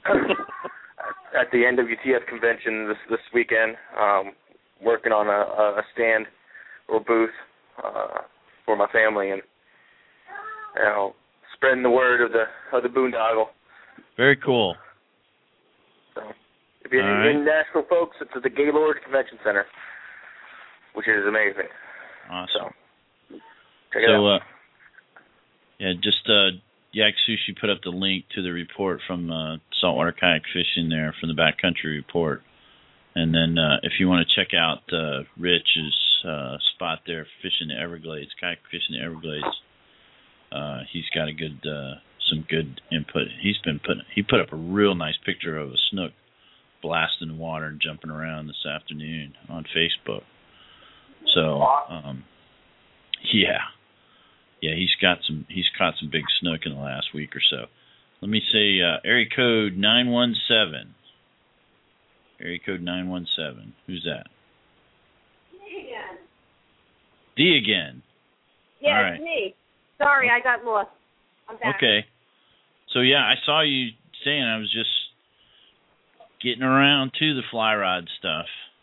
at the N W T F convention this this weekend, um, working on a, a stand or booth uh, for my family, and you know, spreading the word of the of the boondoggle. Very cool. So, if you're All in right. Nashville, folks, it's at the Gaylord Convention Center, which is amazing. Awesome. So, check it so out. uh, yeah, just uh, Yak Sushi put up the link to the report from uh, Saltwater Kayak Fishing there from the Backcountry Report. And then uh, if you want to check out uh, Rich's uh, spot there, fishing the Everglades, kayak fishing the Everglades, uh, he's got a good, uh, some good input. He's been putting, he put up a real nice picture of a snook blasting the water and jumping around this afternoon on Facebook. So, um, yeah, yeah, he's got some, he's caught some big snook in the last week or so. Let me say, uh, area code nine one seven. Area code nine one seven. Who's that? Me again. D again. Yeah, All it's right. me. Sorry, I got lost. I'm back. Okay. So, yeah, I saw you saying I was just getting around to the fly rod stuff.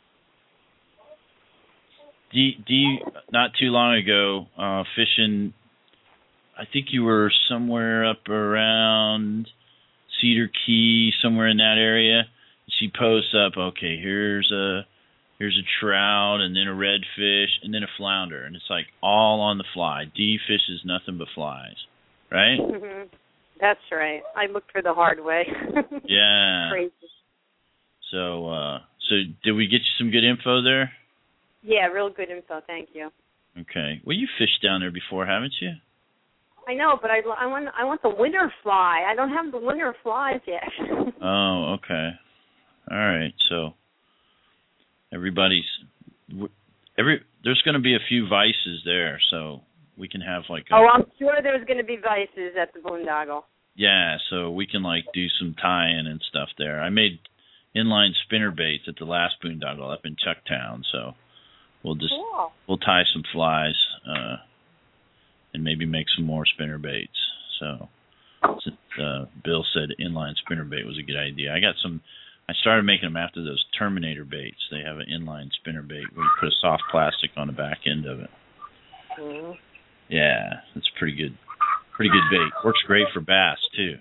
D, D not too long ago, uh, fishing, I think you were somewhere up around Cedar Key, somewhere in that area. She posts up, okay, here's a here's a trout and then a redfish and then a flounder. And it's like all on the fly. D fishes nothing but flies, right? Mm-hmm. That's right. I looked for the hard way. Yeah. Crazy. So, uh, so did we get you some good info there? Yeah, real good info. Thank you. Okay. Well, you fished down there before, haven't you? I know, but I, I want I want the winter fly. I don't have the winter flies yet. Oh, okay. All right. So everybody's every there's going to be a few vices there, so we can have like a, oh, I'm sure there's going to be vices at the boondoggle. yeah, so we can like do some tie-in and stuff there. I made inline spinner baits at the last boondoggle up in Chucktown, so we'll just Cool. we'll tie some flies uh, and maybe make some more spinner baits. So since, uh, Bill said inline spinner bait was a good idea. I got some I started making them after those Terminator baits. They have an inline spinner bait where you put a soft plastic on the back end of it. Mm-hmm. Yeah, it's pretty good. Pretty good bait. Works great for bass too.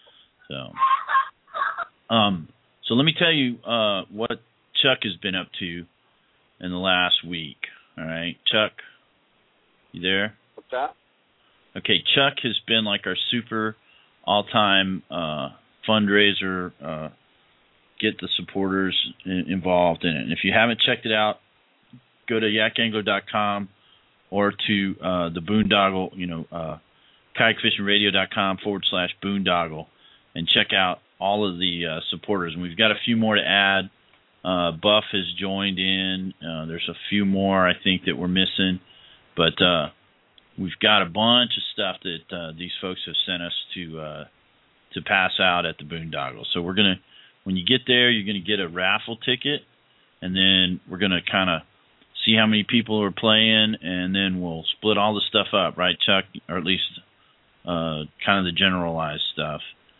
So, um, so let me tell you uh, what Chuck has been up to in the last week. All right, Chuck, you there? What's that? Okay, Chuck has been like our super all-time uh, fundraiser. Uh, get the supporters in, involved in it. And if you haven't checked it out, go to yak angler dot com or to uh, the Boondoggle, you know, uh, kayak fishing radio dot com forward slash boondoggle, and check out all of the uh, supporters. And we've got a few more to add. Uh, Buff has joined in. Uh, there's a few more I think that we're missing, but uh, we've got a bunch of stuff that uh, these folks have sent us to uh, to pass out at the Boondoggle. So we're gonna, when you get there, you're gonna get a raffle ticket, and then we're gonna kind of see how many people are playing, and then we'll split all the stuff up, right, Chuck? Or at least uh, kind of the generalized stuff,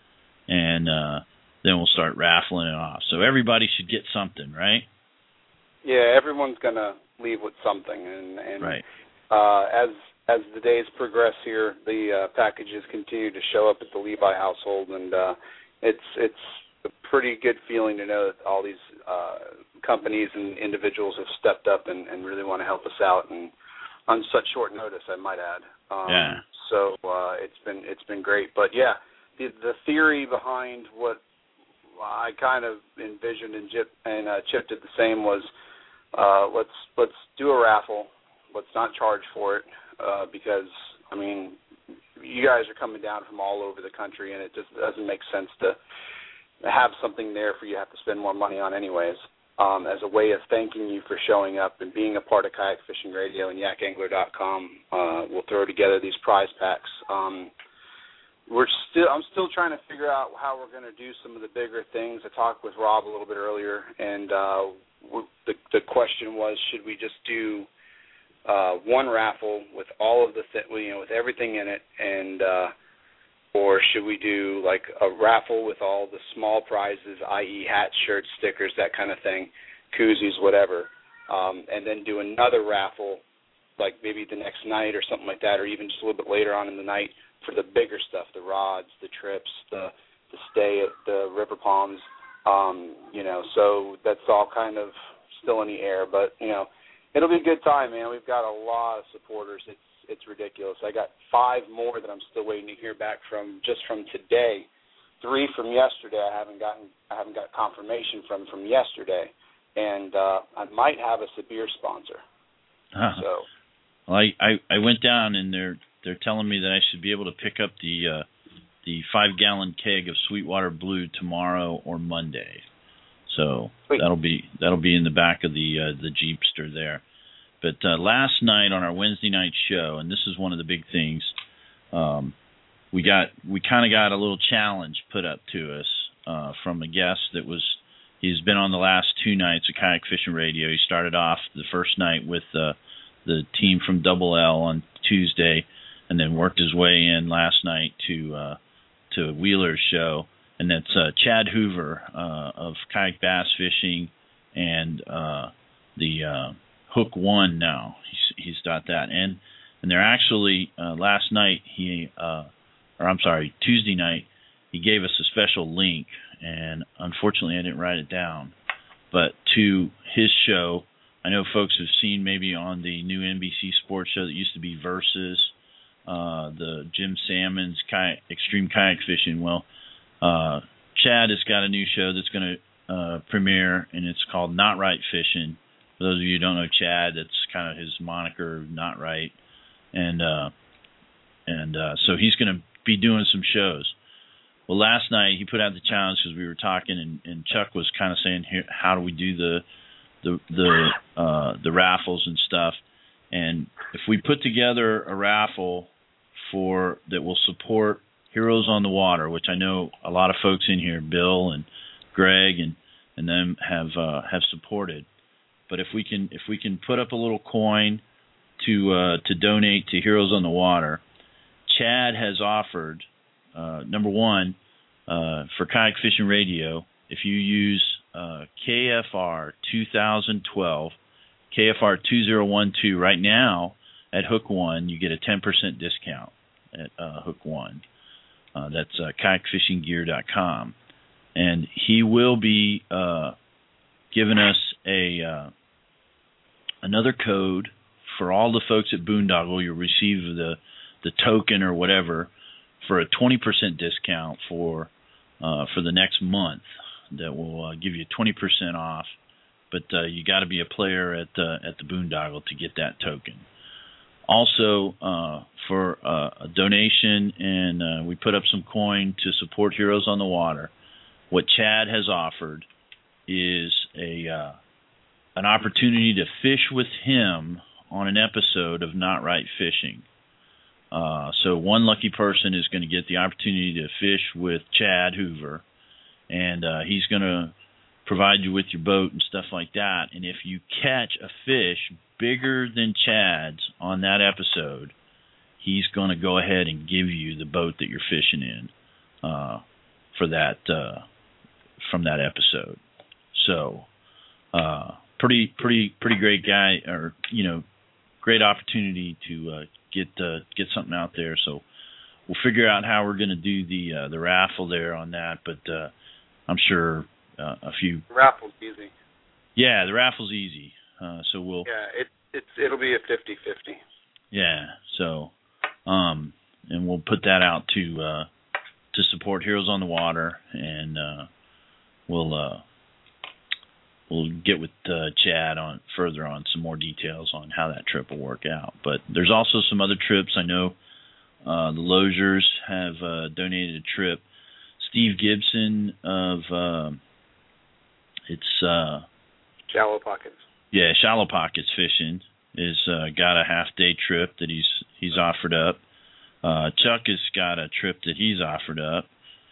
and uh, then we'll start raffling it off. So everybody should get something, right? Yeah, everyone's gonna leave with something, and, and right. uh, as as the days progress here, the uh, packages continue to show up at the Levi household, and uh, it's it's a pretty good feeling to know that all these uh, companies and individuals have stepped up and, and really want to help us out, and on such short notice, I might add. Um, yeah. So uh, it's been it's been great, but yeah, the the theory behind what I kind of envisioned and Chip and uh, Chip did the same was uh, let's let's do a raffle. Let's not charge for it uh, because I mean you guys are coming down from all over the country, and it just doesn't make sense to have something there for you to have to spend more money on anyways. Um, as a way of thanking you for showing up and being a part of Kayak Fishing Radio and yak angler dot com, uh, we'll throw together these prize packs. Um, we're still, I'm still trying to figure out how we're going to do some of the bigger things. I talked with Rob a little bit earlier, and uh, the, the question was, should we just do uh, one raffle with all of the, th- you know, with everything in it, and uh, or should we do like a raffle with all the small prizes, that is hats, shirts, stickers, that kind of thing, koozies, whatever, um, and then do another raffle like maybe the next night or something like that, or even just a little bit later on in the night for the bigger stuff, the rods, the trips, the, the stay at the River Palms, um, you know, so that's all kind of still in the air, but, you know, it'll be a good time, man. We've got a lot of supporters. It's It's ridiculous. I got five more that I'm still waiting to hear back from just from today. Three from yesterday I haven't gotten I haven't got confirmation from from yesterday. And uh, I might have us a beer sponsor. Huh. So well, I, I, I went down and they're they're telling me that I should be able to pick up the uh, the five gallon keg of Sweetwater Blue tomorrow or Monday. So Sweet. that'll be that'll be in the back of the uh, the Jeepster there. But uh, last night on our Wednesday night show, and this is one of the big things, um, we got we kind of got a little challenge put up to us uh, from a guest that was he's been on the last two nights of Kayak Fishing Radio. He started off the first night with uh, the team from Double L on Tuesday, and then worked his way in last night to uh, to Wheeler's show, and that's uh, Chad Hoover uh, of Kayak Bass Fishing and uh, the uh, Hook One now. He's he's got that, and and they're actually uh, last night he uh, or I'm sorry Tuesday night he gave us a special link, and unfortunately I didn't write it down, but to his show. I know folks have seen maybe on the new N B C Sports show that used to be Versus, uh, the Jim Salmon's kayak, Extreme Kayak Fishing. Well, uh, Chad has got a new show that's going to uh, premiere, and it's called Not Right Fishing. For those of you who don't know Chad, that's kind of his moniker, Not Right. And uh, and uh, so he's going to be doing some shows. Well, last night he put out the challenge because we were talking, and, and Chuck was kind of saying, here, how do we do the the the uh, the raffles and stuff? And if we put together a raffle for that will support Heroes on the Water, which I know a lot of folks in here, Bill and Greg and and them have uh, have supported. But if we can if we can put up a little coin to uh, to donate to Heroes on the Water, Chad has offered uh, number one uh, for Kayak Fishing Radio. If you use uh, K F R twenty twelve, K F R two zero one two. Right now at Hook One, you get a ten percent discount at uh, Hook One. Uh, that's uh, kayak fishing gear dot com. And he will be uh, giving us a uh, another code for all the folks at Boondoggle. You'll receive the the token or whatever for a twenty percent discount for uh, for the next month. That will uh, give you twenty percent off. But uh, you got to be a player at the at the Boondoggle to get that token. Also, uh, for uh, a donation, and uh, we put up some coin to support Heroes on the Water. What Chad has offered is a uh, an opportunity to fish with him on an episode of Not Right Fishing. Uh, so one lucky person is going to get the opportunity to fish with Chad Hoover, and uh, he's going to provide you with your boat and stuff like that. And if you catch a fish bigger than Chad's on that episode, he's going to go ahead and give you the boat that you're fishing in uh, for that uh, from that episode. So, uh, pretty, pretty, pretty great guy, or you know, great opportunity to uh, get uh, get something out there. So, we'll figure out how we're going to do the uh, the raffle there on that. But uh, I'm sure uh, a few the raffle's easy. Yeah, the raffle's easy. Uh, so we'll yeah, it it's it'll be a fifty-fifty. Yeah, so um, and we'll put that out to uh, to support Heroes on the Water, and uh, we'll uh, we'll get with uh, Chad on further on some more details on how that trip will work out. But there's also some other trips. I know uh, the Loziers have uh, donated a trip. Steve Gibson of uh, it's uh, Shallow Pockets. Yeah, Shallow Pockets Fishing is uh, got a half day trip that he's he's offered up. Uh, Chuck has got a trip that he's offered up.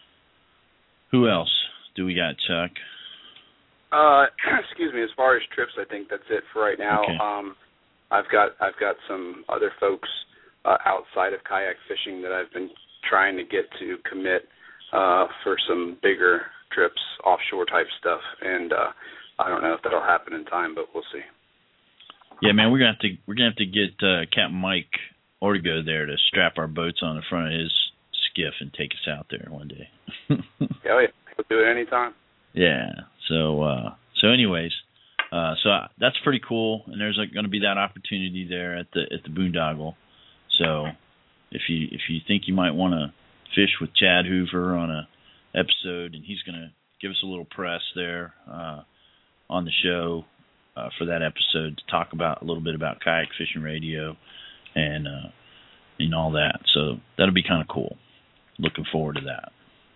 Who else do we got, Chuck? Uh, excuse me. As far as trips, I think that's it for right now. Okay. Um, I've got I've got some other folks uh, outside of kayak fishing that I've been trying to get to commit uh, for some bigger trips, offshore type stuff, and uh, I don't know if that'll happen in time, but we'll see. Yeah, man, we're gonna have to we're gonna have to get uh, Captain Mike Ortego there to strap our boats on the front of his skiff and take us out there one day. Yeah, he'll do it anytime. Yeah. So uh, so anyways, uh, so that's pretty cool, and there's like, going to be that opportunity there at the at the Boondoggle. So if you if you think you might want to fish with Chad Hoover on a episode, and he's going to give us a little press there uh, on the show uh, for that episode to talk about a little bit about Kayak Fishing Radio and uh, and all that. So that'll be kind of cool. Looking forward to that.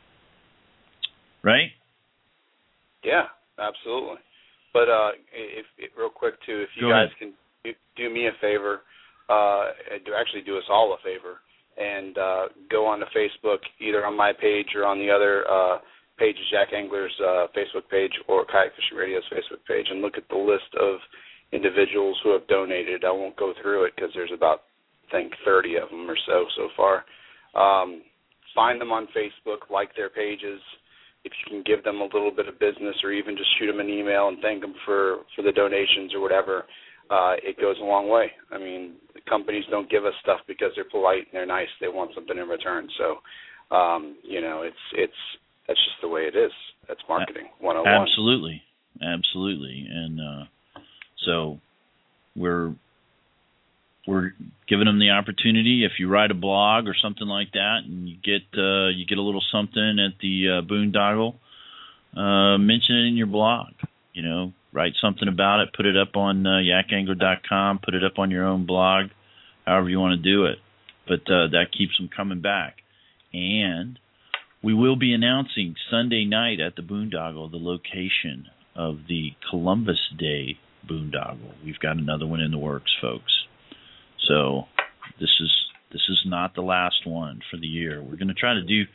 Right? Yeah, absolutely. But uh, if, if real quick too, if you Go guys ahead. can do, do me a favor, uh, do actually do us all a favor, and uh, go on to Facebook, either on my page or on the other uh, page, Jack Angler's uh, Facebook page or Kayak Fishing Radio's Facebook page, and look at the list of individuals who have donated. I won't go through it because there's about, I think, thirty of them or so so far. Um, find them on Facebook, like their pages. If you can give them a little bit of business, or even just shoot them an email and thank them for, for the donations or whatever, uh, it goes a long way. I mean, the companies don't give us stuff because they're polite and they're nice. They want something in return. So, um, you know, it's it's that's just the way it is. That's marketing one oh one. Absolutely, absolutely, and uh, so we're we're giving them the opportunity. If you write a blog or something like that, and you get uh, you get a little something at the uh, Boondoggle, uh, mention it in your blog. You know, write something about it, put it up on uh, yak angler dot com, put it up on your own blog, however you want to do it. But uh, that keeps them coming back. And we will be announcing Sunday night at the Boondoggle the location of the Columbus Day Boondoggle. We've got another one in the works, folks. So this is this is not the last one for the year. We're going to try to do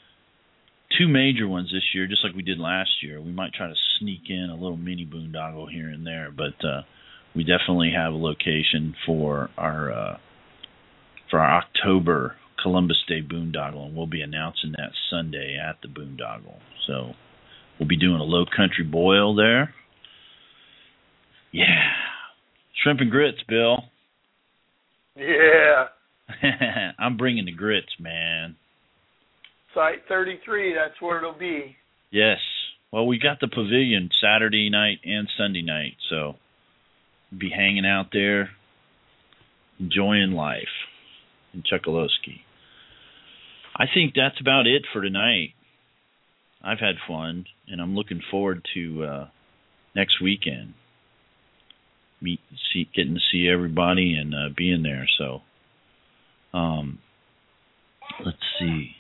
two major ones this year, just like we did last year. We might try to sneak in a little mini boondoggle here and there, but uh, we definitely have a location for our uh, for our October Columbus Day boondoggle, and we'll be announcing that Sunday at the Boondoggle. So we'll be doing a low country boil there. Yeah. Shrimp and grits, Bill. Yeah. I'm bringing the grits, man. Site thirty-three, that's where it'll be. Yes. Well, we got the pavilion Saturday night and Sunday night, so we'll be hanging out there, enjoying life in Chokoloskee. I think that's about it for tonight. I've had fun, and I'm looking forward to uh, next weekend. Meet, see, getting to see everybody and uh, being there. So, um, let's see.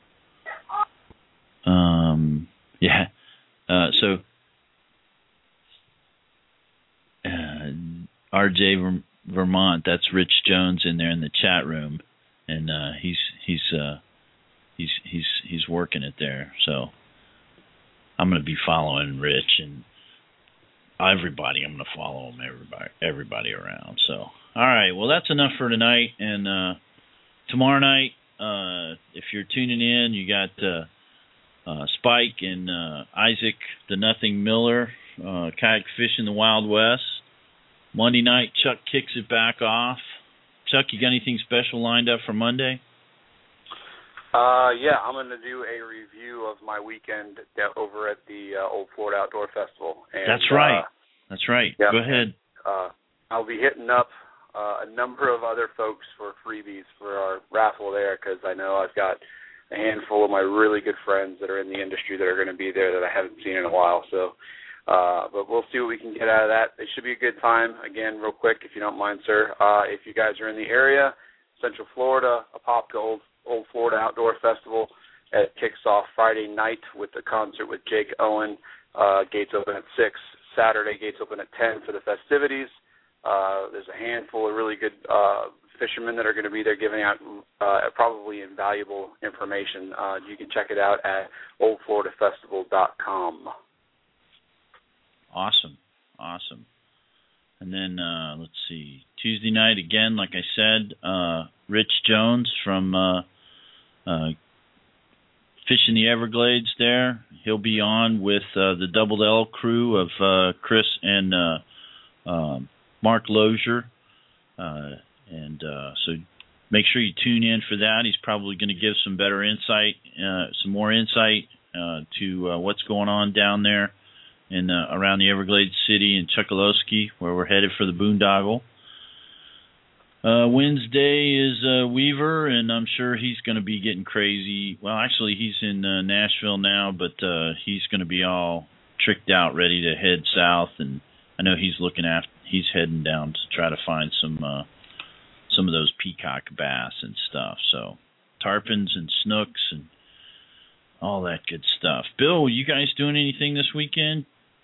Um, yeah. Uh, so, uh, R J Vermont, that's Rich Jones in there in the chat room, and uh, he's he's uh, he's he's he's working it there. So, I'm going to be following Rich and everybody. I'm going to follow them, everybody, everybody around. So, all right. Well, that's enough for tonight. And uh, tomorrow night, uh, if you're tuning in, you got uh, uh, Spike and uh, Isaac, the Nothing Miller, uh, kayak fishing the Wild West. Monday night, Chuck kicks it back off. Chuck, you got anything special lined up for Monday? Uh, yeah, I'm going to do a review of my weekend over at the uh, Old Florida Outdoor Festival. And, That's right. Uh, That's right. yeah, Go ahead. Uh, I'll be hitting up uh, a number of other folks for freebies for our raffle there, because I know I've got a handful of my really good friends that are in the industry that are going to be there that I haven't seen in a while. So, uh, but we'll see what we can get out of that. It should be a good time. Again, real quick, if you don't mind, sir, uh, if you guys are in the area, Central Florida, Apopka Old, Old Florida Outdoor Festival, it kicks off Friday night with a concert with Jake Owen. Uh, gates open at six. Saturday, gates open at ten for the festivities. Uh, there's a handful of really good uh, fishermen that are going to be there giving out uh, probably invaluable information. Uh, you can check it out at old florida festival dot com. Awesome. Awesome. And then, uh, let's see, Tuesday night, again, like I said, uh, Rich Jones from uh, uh, Fishing the Everglades there. He'll be on with uh, the Double L crew of uh, Chris and uh, uh, Mark Lozier. Uh, and uh, so make sure you tune in for that. He's probably going to give some better insight, uh, some more insight uh, to uh, what's going on down there in uh, around the Everglades City and Chokoloskee, where we're headed for the boondoggle. Uh, Wednesday is uh, Weaver, and I'm sure he's going to be getting crazy. Well, actually, he's in uh, Nashville now, but uh, he's going to be all tricked out, ready to head south. And I know he's looking after. He's heading down to try to find some uh, some of those peacock bass and stuff. So tarpons and snooks and all that good stuff. Bill, you guys doing anything this weekend?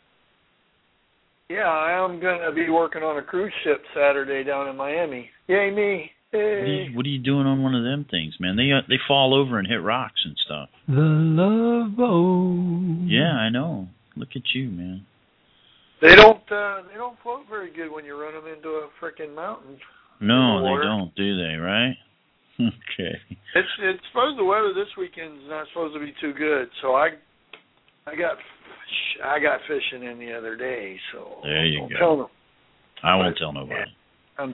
Yeah, I am going to be working on a cruise ship Saturday down in Miami. Yay, me. Hey. What are, you, what are you doing on one of them things, man? They uh, they fall over and hit rocks and stuff. The Love Boat. Yeah, I know. Look at you, man. They don't uh, they don't float very good when you run them into a freaking mountain. No, they don't, do they, right? Okay. It's it's supposed the weather this weekend's not supposed to be too good, so I I got I got fishing in the other day, so there you don't go. Tell them. I won't tell nobody. Um,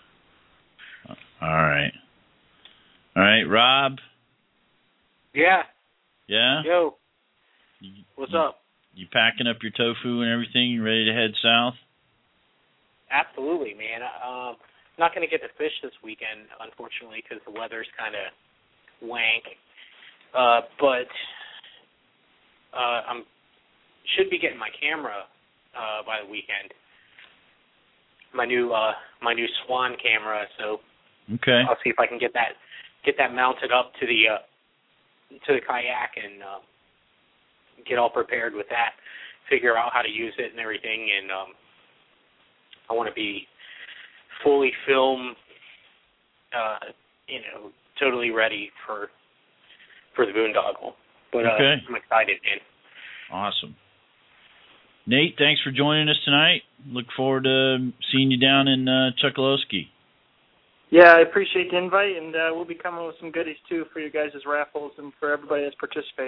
All right. All right, Rob. Yeah. Yeah. Yo. You, What's you, up? You packing up your tofu and everything? You ready to head south? Absolutely, man. Um, not going to get to fish this weekend, unfortunately, because the weather's kind of wank. Uh, but uh, I'm should be getting my camera uh, by the weekend. My new uh, my new Swan camera. So okay. I'll see if I can get that get that mounted up to the uh, to the kayak and uh, get all prepared with that. Figure out how to use it and everything, and um, I want to be fully film, uh, you know, totally ready for for the boondoggle. But uh, okay. I'm excited, man. Awesome. Nate, thanks for joining us tonight. Look forward to seeing you down in uh, Chokoloskee. Yeah, I appreciate the invite, and uh, we'll be coming with some goodies, too, for you guys' raffles and for everybody that's participating.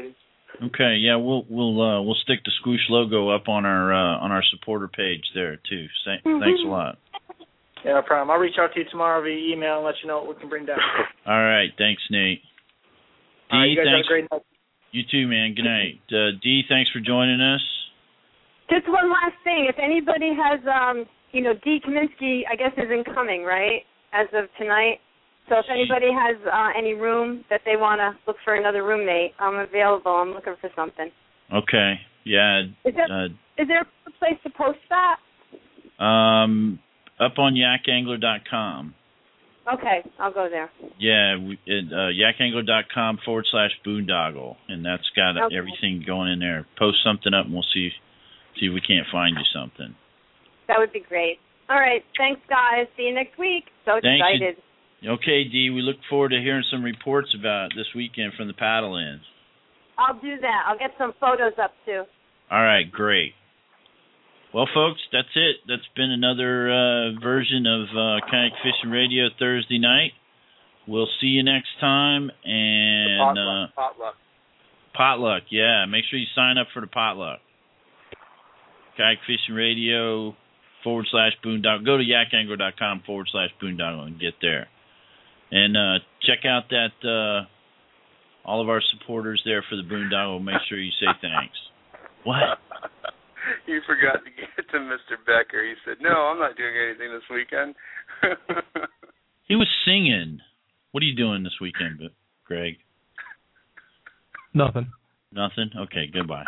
Okay, yeah, we'll we'll uh, we'll stick the Squoosh logo up on our uh, on our supporter page there too. Sa- Mm-hmm. Thanks a lot. Yeah, no problem. I'll reach out to you tomorrow via email and let you know what we can bring down. All right, thanks, Nate. Dee, All right, you guys thanks. have a great night. You too, man. Good night. Uh, Dee, thanks for joining us. Just one last thing. If anybody has, um, you know, Dee Kaminsky, I guess, is incoming, right, as of tonight. So if anybody has uh, any room that they want to look for another roommate, I'm available. I'm looking for something. Okay. Yeah. Is there, Uh, is there a place to post that? um, up on yak angler dot com. Okay, I'll go there. Yeah, we, it, uh, yak angler dot com forward slash boondoggle, and that's got Okay. everything going in there. Post something up, and we'll see see if we can't find you something. That would be great. All right, thanks, guys. See you next week. So Thanks. excited. Okay, Dee, we look forward to hearing some reports about this weekend from the paddle-in. I'll do that. I'll get some photos up, too. All right, great. Well, folks, that's it. That's been another uh, version of uh, Kayak Fishing Radio Thursday night. We'll see you next time. And Potluck. uh, potluck. potluck, yeah. Make sure you sign up for the potluck. Kayak Fishing Radio forward slash boondoggle. Go to yak angler dot com forward slash boondoggle and get there. And uh, check out that uh, all of our supporters there for the boondoggle. Make sure you say thanks. What? You forgot to get to Mister Becker. He said, no, I'm not doing anything this weekend. He was singing. What are you doing this weekend, Greg? Nothing. Nothing? Okay, goodbye.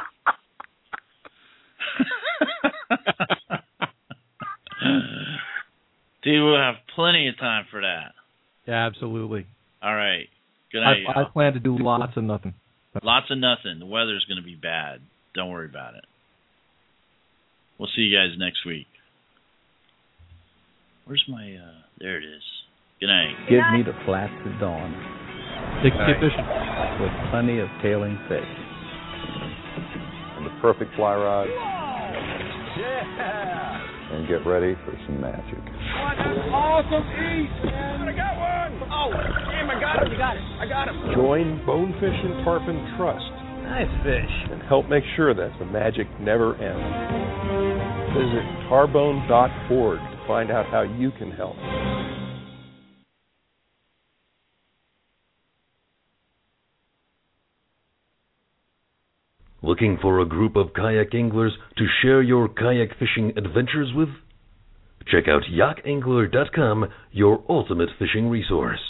Dude, we'll have plenty of time for that. Yeah, absolutely. All right. Good night. I, I plan to do lots of nothing. Lots of nothing. The weather's going to be bad. Don't worry about it. We'll see you guys next week. Where's my, uh, there it is. Good night. Give me the flats at dawn. Take a right. fishing. With plenty of tailing fish. And the perfect fly rod. Yeah! And get ready for some magic. Oh, that's awesome eat, man! I got one! Oh, damn, I got him, you got it. I got him. Join Bonefish and Tarpon Trust. Nice fish. And help make sure that the magic never ends. Visit tarbone dot org to find out how you can help. Looking for a group of kayak anglers to share your kayak fishing adventures with? Check out yak angler dot com, your ultimate fishing resource.